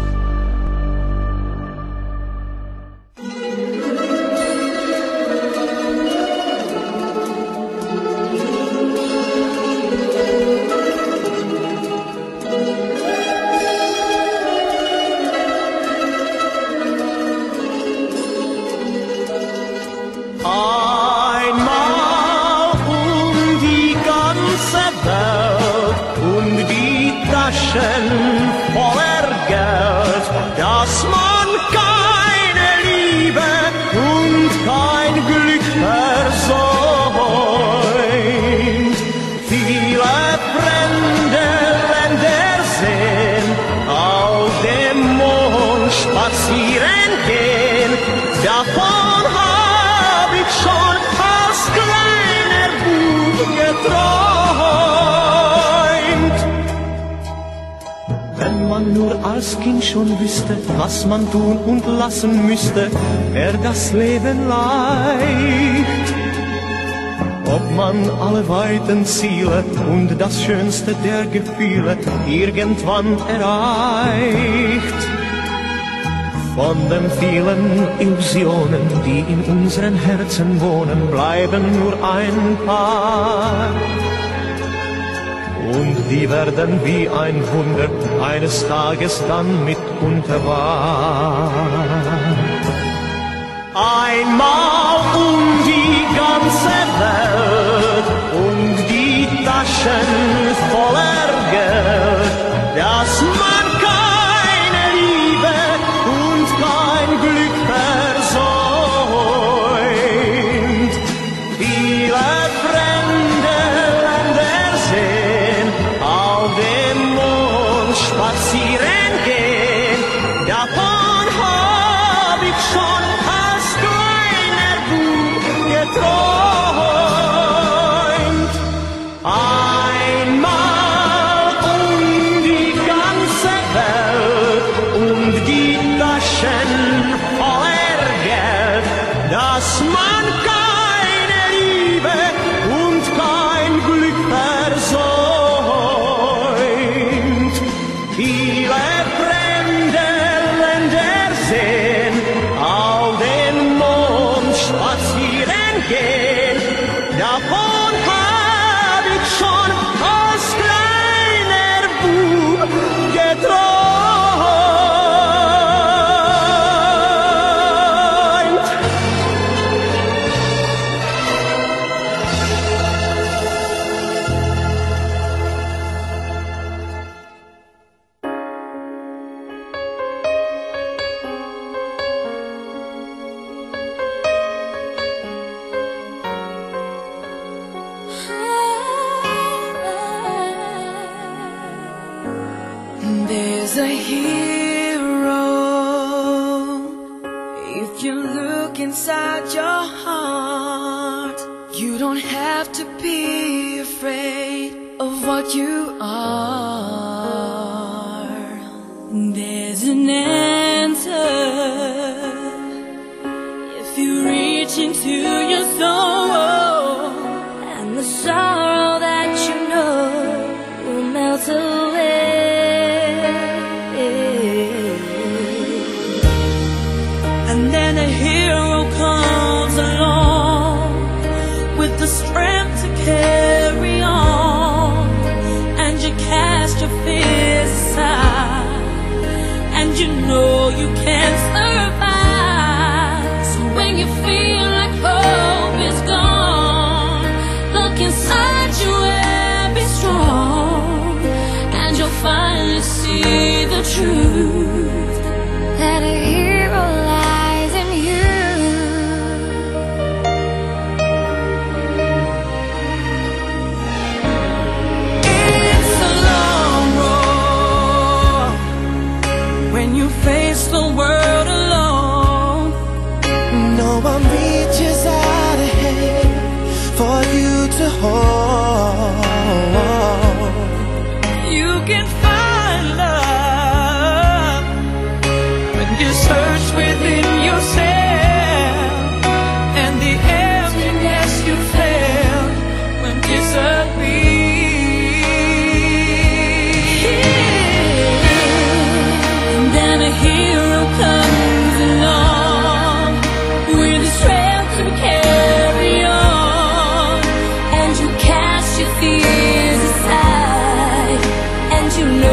Voller Geld, dass man keine Liebe und kein Glück versäumt. Viele fremde Länder sehen, auf dem Mond spazieren gehen. Davon hab ich schon als kleiner Bub geträumt. Wenn man nur als Kind schon wüsste, was man tun und lassen müsste, wär das Leben leicht. Ob irgendwann alle weiten Ziele und das Schönste der Gefühle irgendwann erreicht. Von den vielen Illusionen, die in unseren Herzen wohnen, bleiben nur ein paar. Und die werden wie ein Wunder eines Tages dann mitunter wahr. Einmal um die ganze Welt und die Taschen voller Geld, dass man keine Liebe und kein Glück versäumt. Viele fremde Länder sehen, auf dem Mond spazieren gehen, davon hab ich schon als kleiner Bub geträumt. Einmal um die ganze Welt und die Taschen voller Geld, dass man keine Liebe und kein Glück versäumt. Viele fremde Länder sehen, auf den Mond spazieren gehen, davon hab ich schon als kleiner Bub geträumt. There's a hero if you look inside your heart. You don't have to be afraid of what you are. There's an answer if you reach into your soul, and the sorrow that you know will melt away. And then a hero comes along with the strength to carry on, and you cast your fears aside, and you know you can't survive. So when you feel like hope is gone, look inside you and be strong, and you'll finally see the truth, that a hero lies in you. It's a long road when you face the world alone. No one reaches out a hand for you to hold. You can find love when you search within yourself, and the emptiness you felt will disappear. And then a hero comes along with the strength to carry on, and you cast your fears aside, and you know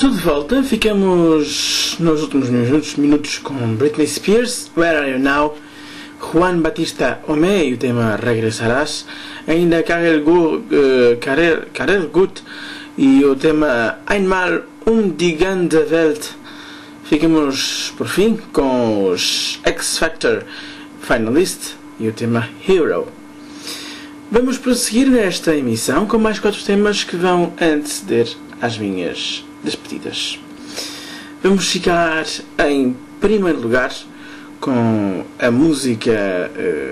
Estou de volta, ficamos nos últimos minutos com Britney Spears, Where Are You Now, Juan Batista Homé e o tema Regressarás, ainda Karel Gut e o tema Einmal die ganze Welt. Ficamos por fim com os X Factor Finalist e o tema Hero. Vamos prosseguir nesta emissão com mais 4 temas que vão anteceder às minhas despedidas. Vamos ficar em primeiro lugar com a música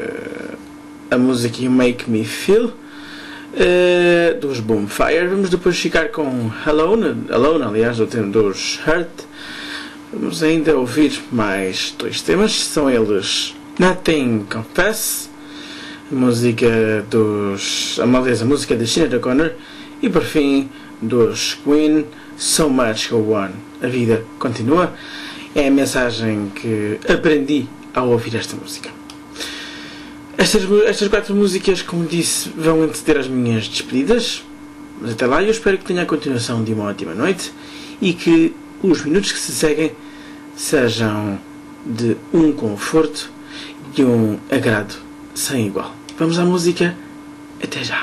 You Make Me Feel dos Boomfire. Vamos depois ficar com Alone, aliás, do tema dos Hurt. Vamos ainda ouvir mais 2 temas, são eles Nothing Confess, a música da Sinéad O'Connor, e por fim dos Queen, So Much Go On, a vida continua. É a mensagem que aprendi ao ouvir esta música. Estas 4 músicas, como disse, vão anteceder as minhas despedidas, mas até lá eu espero que tenha a continuação de uma ótima noite e que os minutos que se seguem sejam de um conforto e um agrado sem igual. Vamos à música, até já!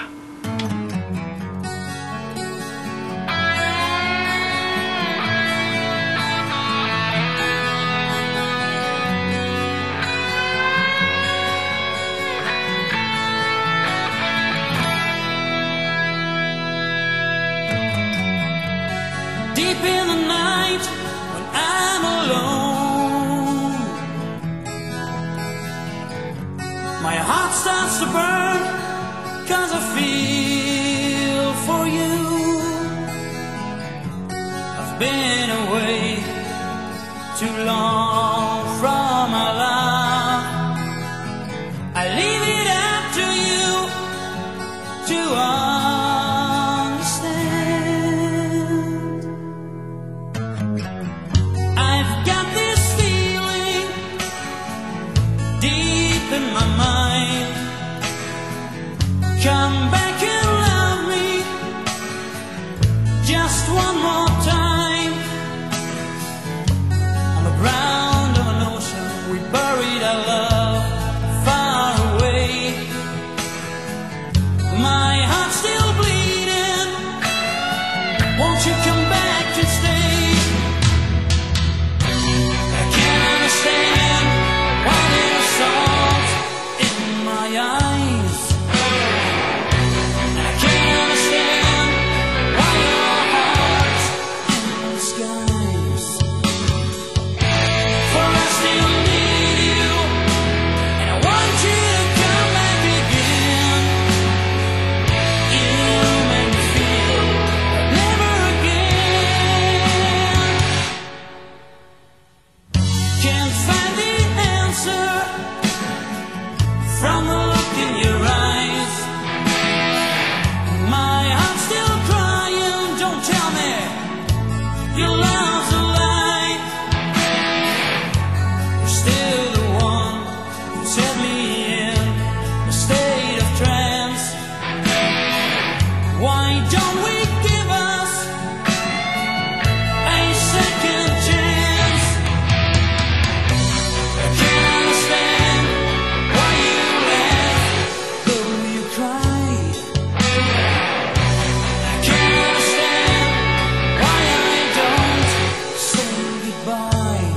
Deep in the night when I'm alone, my heart starts to burn 'cause I feel for you. I've been away too long from my love. I leave it up to you to understand. I've got this feeling deep in my mind. Come back and love me just one more time. On the ground of an ocean, we buried our love far away. My heart's still bleeding. Won't you come back to stay? I can't understand why there's salt in my eyes. I can't understand why your heart's in the skies. For I still need you, and I want you to come back again. You make me feel never again. Can't find the answer from the look in your eyes. My heart's still crying. Don't tell me your love's a lie. You're still the one who set me in a state of trance. Why don't we give us a second chance? I can't understand why you laugh, though you cry. I can't understand why I don't say goodbye.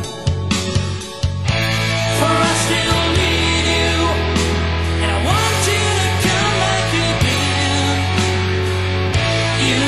For I still need you, and I want you to come back again. You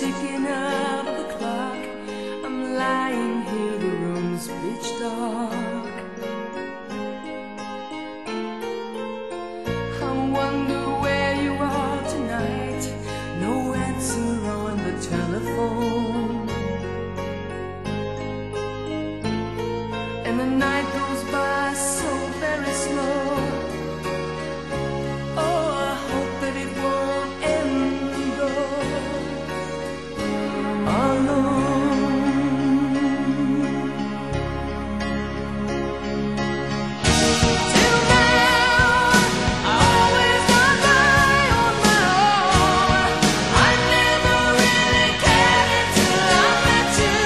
ticking of the clock. I'm lying here, the room's pitch dark. I wonder where you are tonight. No answer on the telephone. And the night goes by so very slow. Oh, I hope that it won't end though alone. Till now, I always got by on my own. I never really cared until I met you.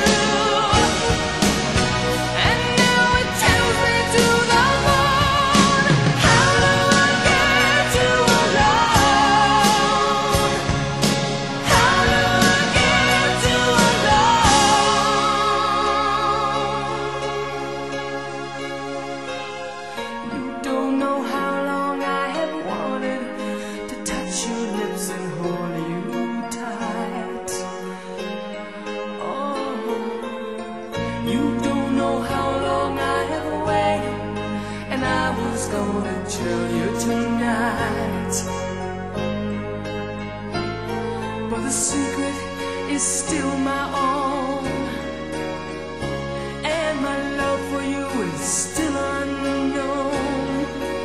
And now it tells me to the moon. How do I get you alone? How do I get you alone? You don't know how long I have wanted to touch your lips and hold you tight. Oh, you don't know how long I have waited, and I was gonna tell you tonight. But the secret is still my own, and my love for you is still unknown.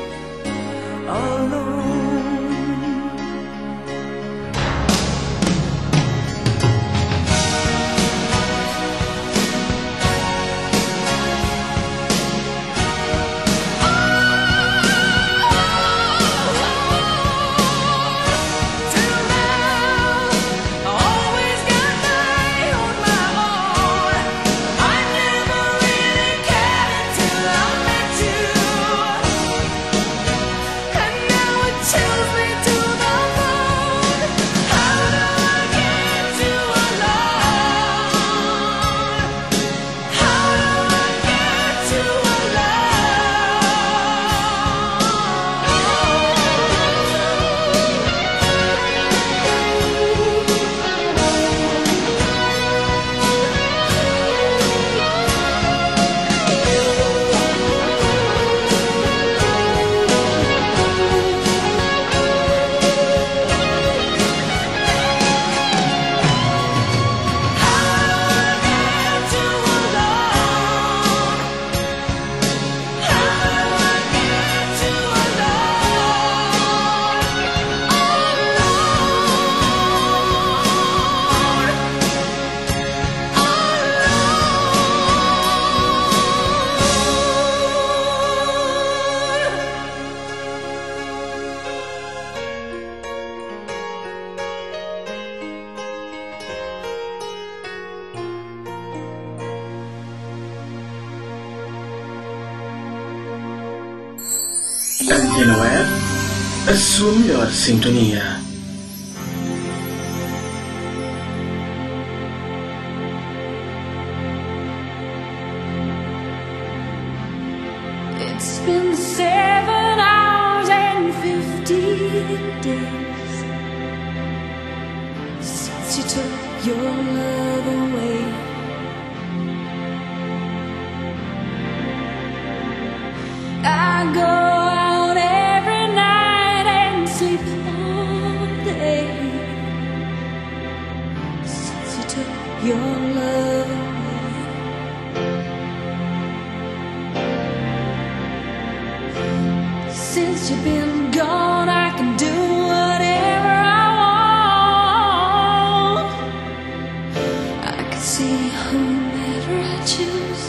Alone. Till now, I always got by on my own. I never really cared until I met you. And now it chills me to the bone. How do I get you alone? How do I get you Antena Web, a sua melhor sintonia. It's been 7 hours and 15 days since you took your love away. I go out every night and sleep all day since you took your love away. Since you've been gone, I can do whatever I want. I can see whomever I choose.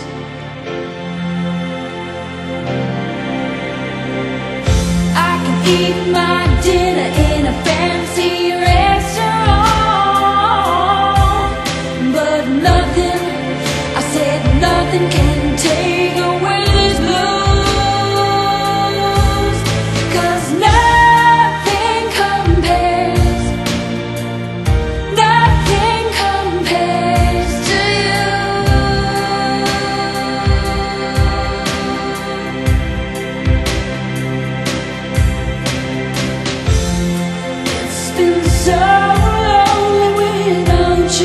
I can eat my dinner in a fancy restaurant, but nothing, I said nothing can take away this blues. 'Cause nothing compares, nothing compares to you. It's been so lonely without you.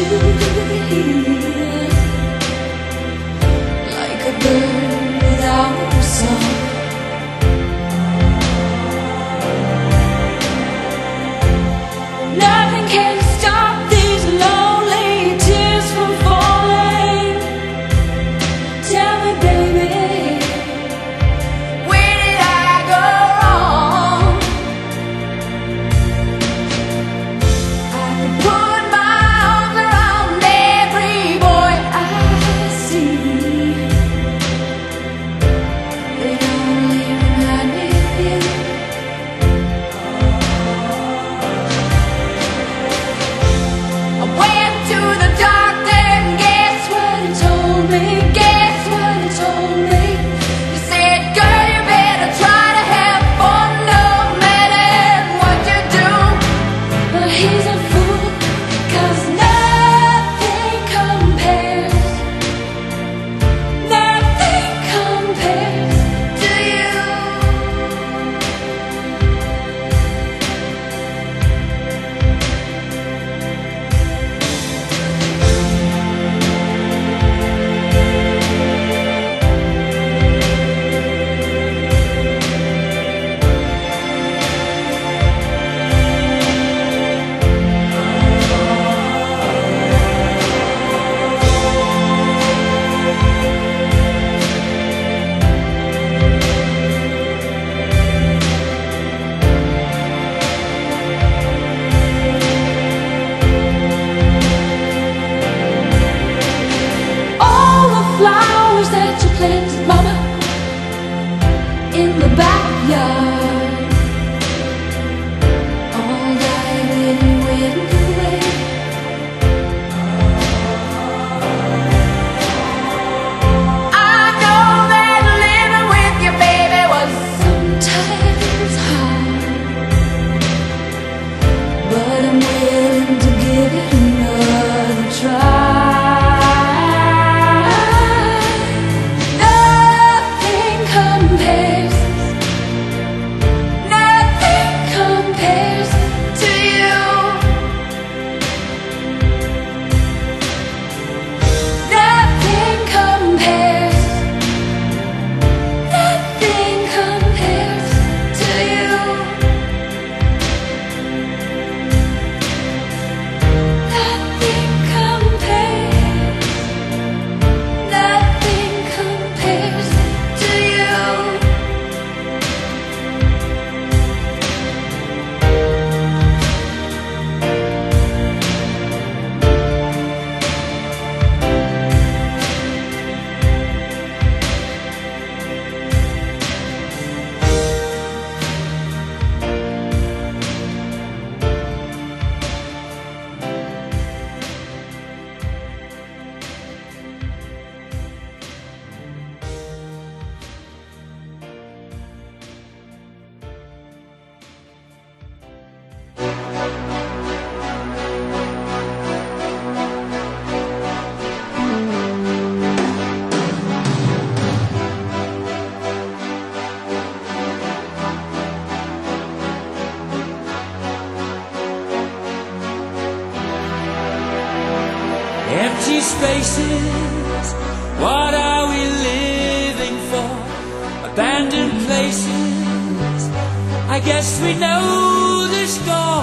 empty spaces. What are we living for? Abandoned places. I guess we know the score.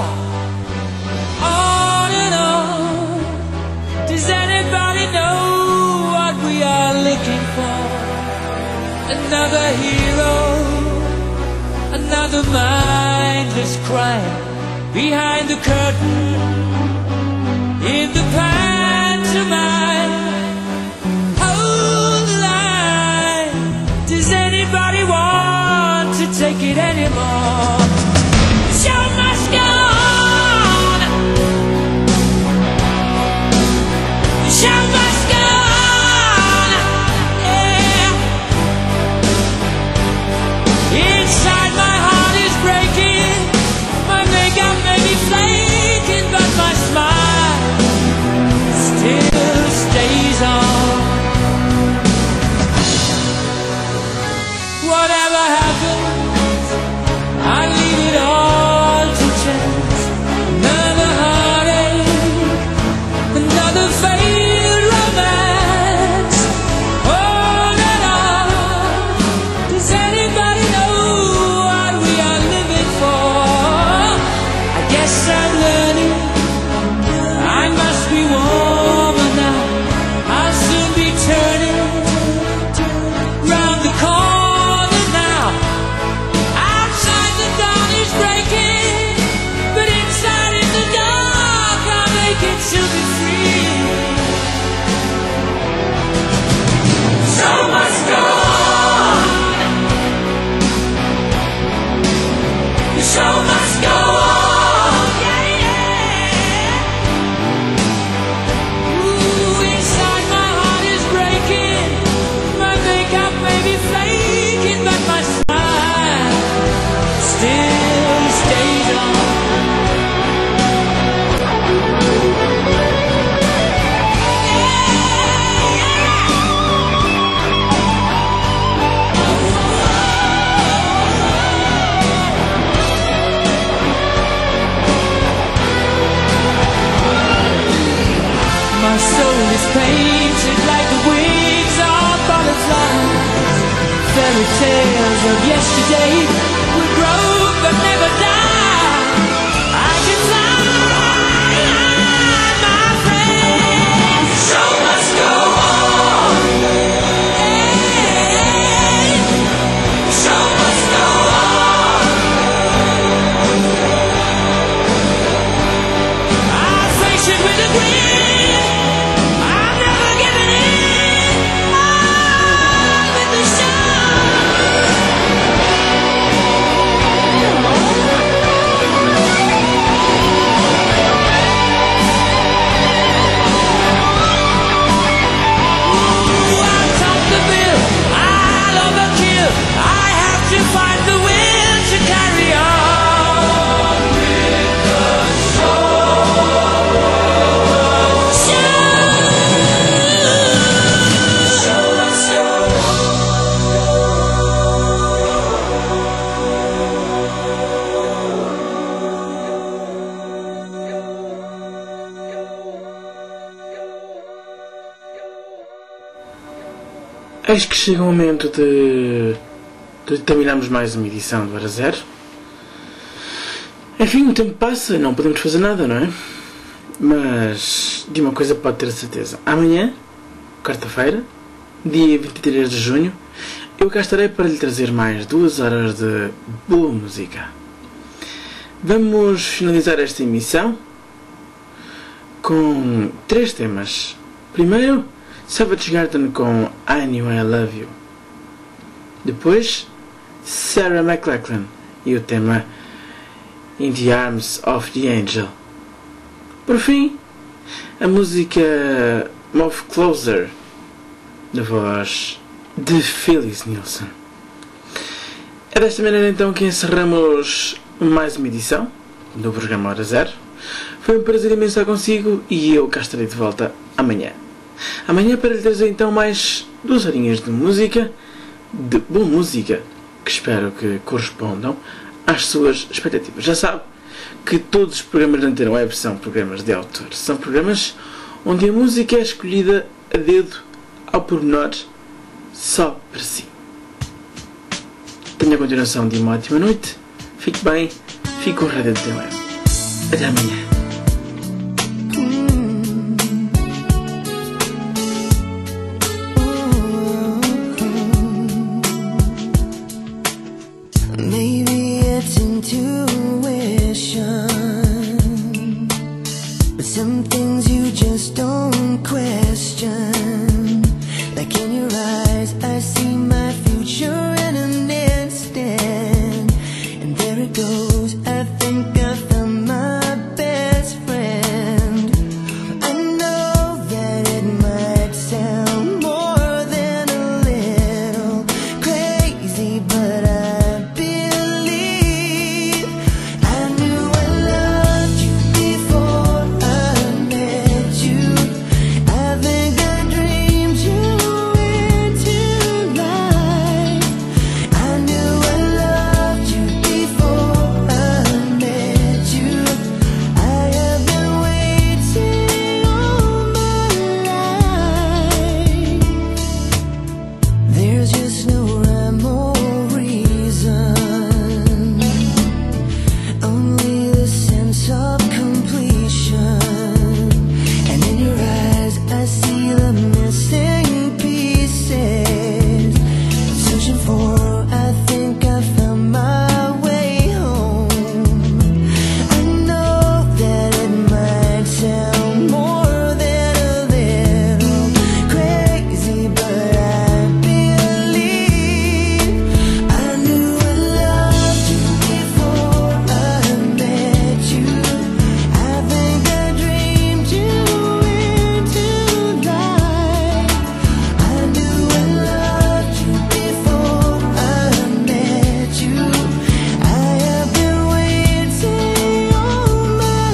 On and on. Does anybody know what we are looking for? Another hero, another mindless crime. Behind the curtain, in the pantomime. Hold the line. Does anybody want to take it anymore? The show must go on. The show must go on. Yeah. Inside my heart is breaking. My makeup may be flaking, but my smile still stays on. Whatever happens, I leave it all to chance. Another heartache, another failed romance. On and on. Does anybody know what we are living for? I guess I'm learning. I must be warmer now. I'll soon be turning round the corner now. Outside the dawn is breaking, but inside in the dark I'll make it to be free. So must go on. The show must go on. Yeah, yeah. Ooh, inside my heart is breaking. My makeup may be flaking, but my smile still stays on. My soul is painted like the wings of butterflies. Fairy tales of yesterday will grow but never die. I can fly, my friend. The show must go on. The show must go on. I'll face it with a grin. I'm never giving in. On with the show. Ooh, I'll top the bill. I'll overkill. I have to find the will to carry on with the Eis que chega o momento de terminarmos mais uma edição do Hora Zero. Enfim, o tempo passa, não podemos fazer nada, não é? Mas de uma coisa pode ter certeza. Amanhã, quarta-feira, dia 23 de junho, eu cá estarei para lhe trazer mais 2 horas de boa música. Vamos finalizar esta emissão com 3 temas. Primeiro, Savage Garden com I Knew I Love You. Depois, Sarah McLachlan e o tema In the Arms of the Angel. Por fim, a música Move Closer, da voz de Phyllis Nilsson. É desta maneira então que encerramos mais uma edição do programa Hora Zero. Foi um prazer imenso estar consigo e eu cá estarei de volta amanhã. Amanhã para lhe trazer então mais 2 horinhas de música, de boa música, que espero que correspondam às suas expectativas. Já sabe que todos os programas da Antena Web são programas de autor, são programas onde a música é escolhida a dedo, ao pormenor, só para si. Tenha a continuação de uma ótima noite, fique bem, fique com o Rádio TWM. Até amanhã. Maybe it's intuition, but some things you just don't question. Like in your eyes, I see my future in an instant, and there it goes. I think I found my best friend. I know that it might sound more than a little crazy, but I believe I knew I loved you before I met you. I think I dreamed you into life. I knew I loved you before I met you. I have been waiting all my life. There's just no rhyme or reason, only the sense of completion. And in your eyes I see the missing pieces. I'm searching for, I think I found my way home. I know that it might sound more than a little crazy, but I believe I knew I loved you before I met you. I think I dreamed you into life. I knew I loved you before I met you. I have been waiting all my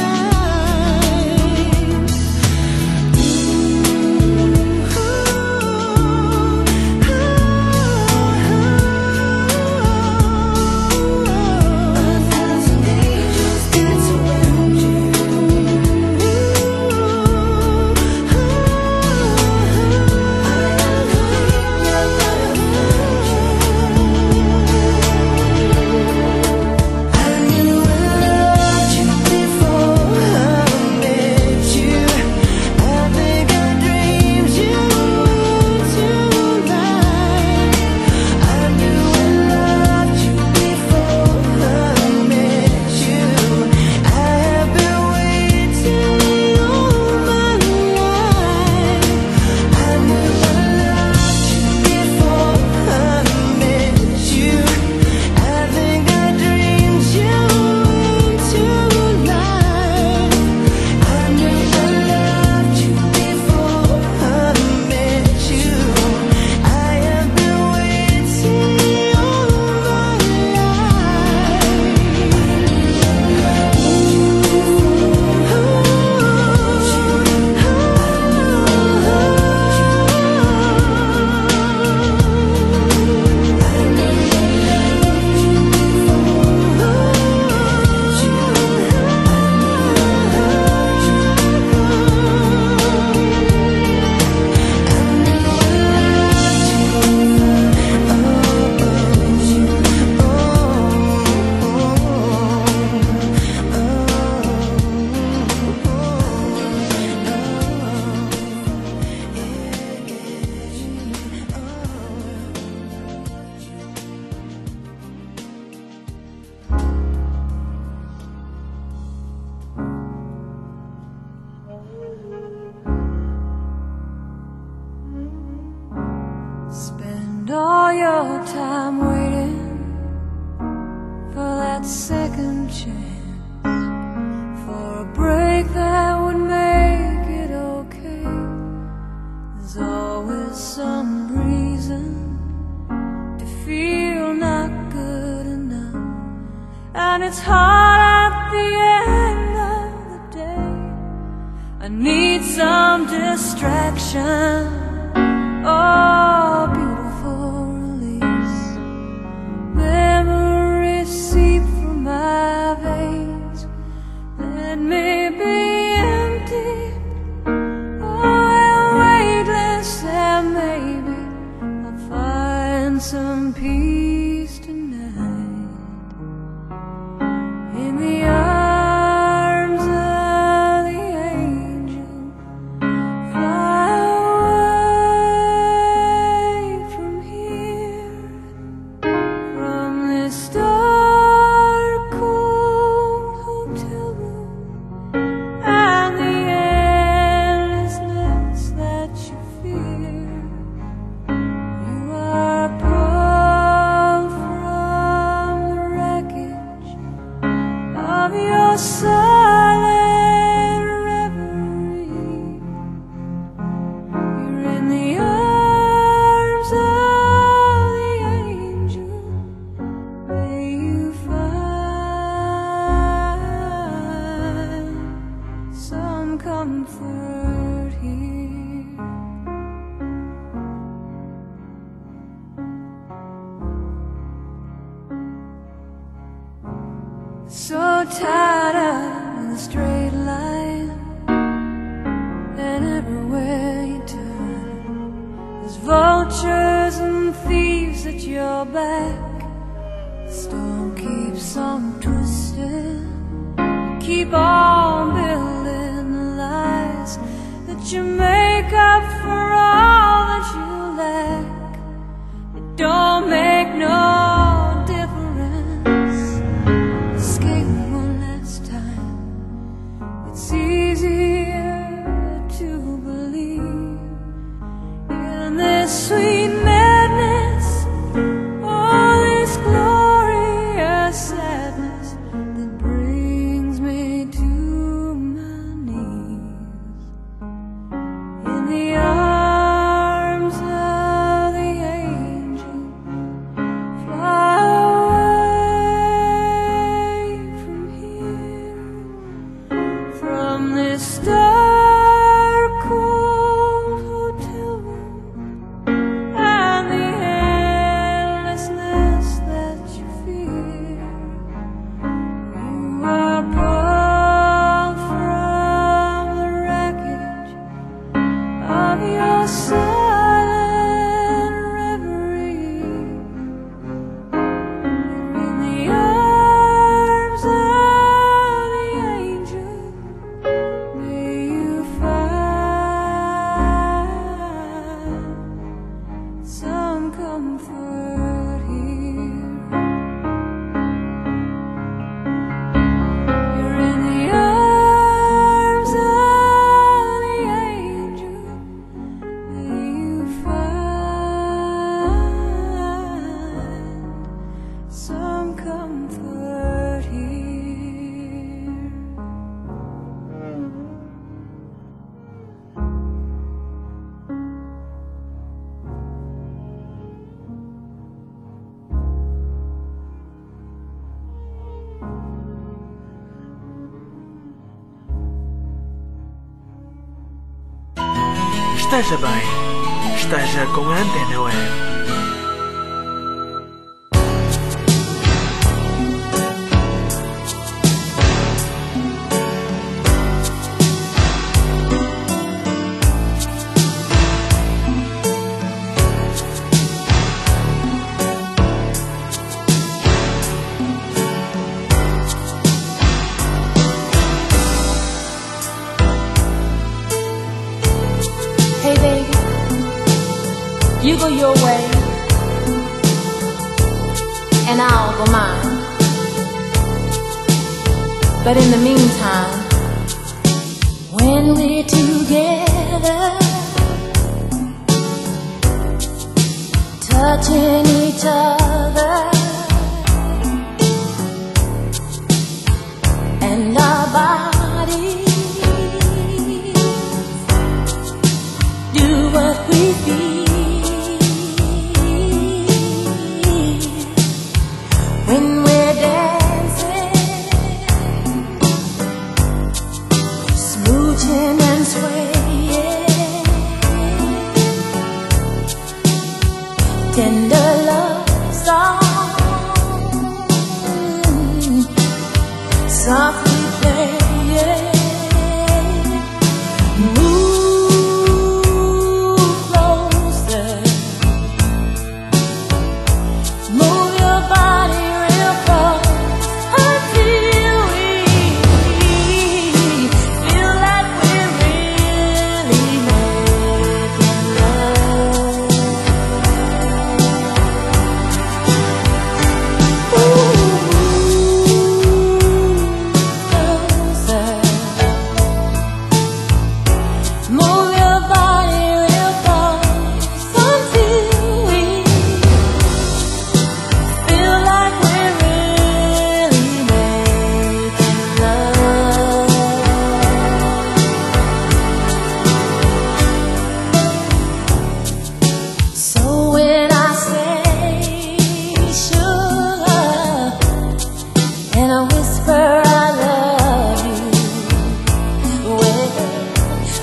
Spend all your time waiting for that second chance, for a break that would make it okay. There's always some reason to feel not good enough, and it's hard at the end of the day. I need some distraction. Oh, beautiful release. Memories seep from my veins. Let me be empty of your silent reverie. You're in the arms of the angel. May you find some comfort here. So tied up in a straight line, and everywhere you turn, there's vultures and thieves at your back. The storm keeps on twisting. Keep on building the lies that you make up for all that you lack. It don't make no difference. Escape one last time. It's easier to believe in this sweet madness, all this glorious sadness that brings me to my knees. In the arms of the angel, fly away from here, from this dark, cold hotel room, and the endlessness that you fear. You are pulled from the wreckage of your silent reverie. You're in the arms of the angel. May you find some comfort here. You're in the arms of the angel. May you find some comfort here. Esteja bem, esteja com a Antena Web. Hey baby, you go your way, and I'll go mine. But in the meantime, when we're together, touching each other, and our bodies do what we feel. When we're dancing, smooching and swaying, tender love song, softly playing.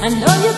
I know you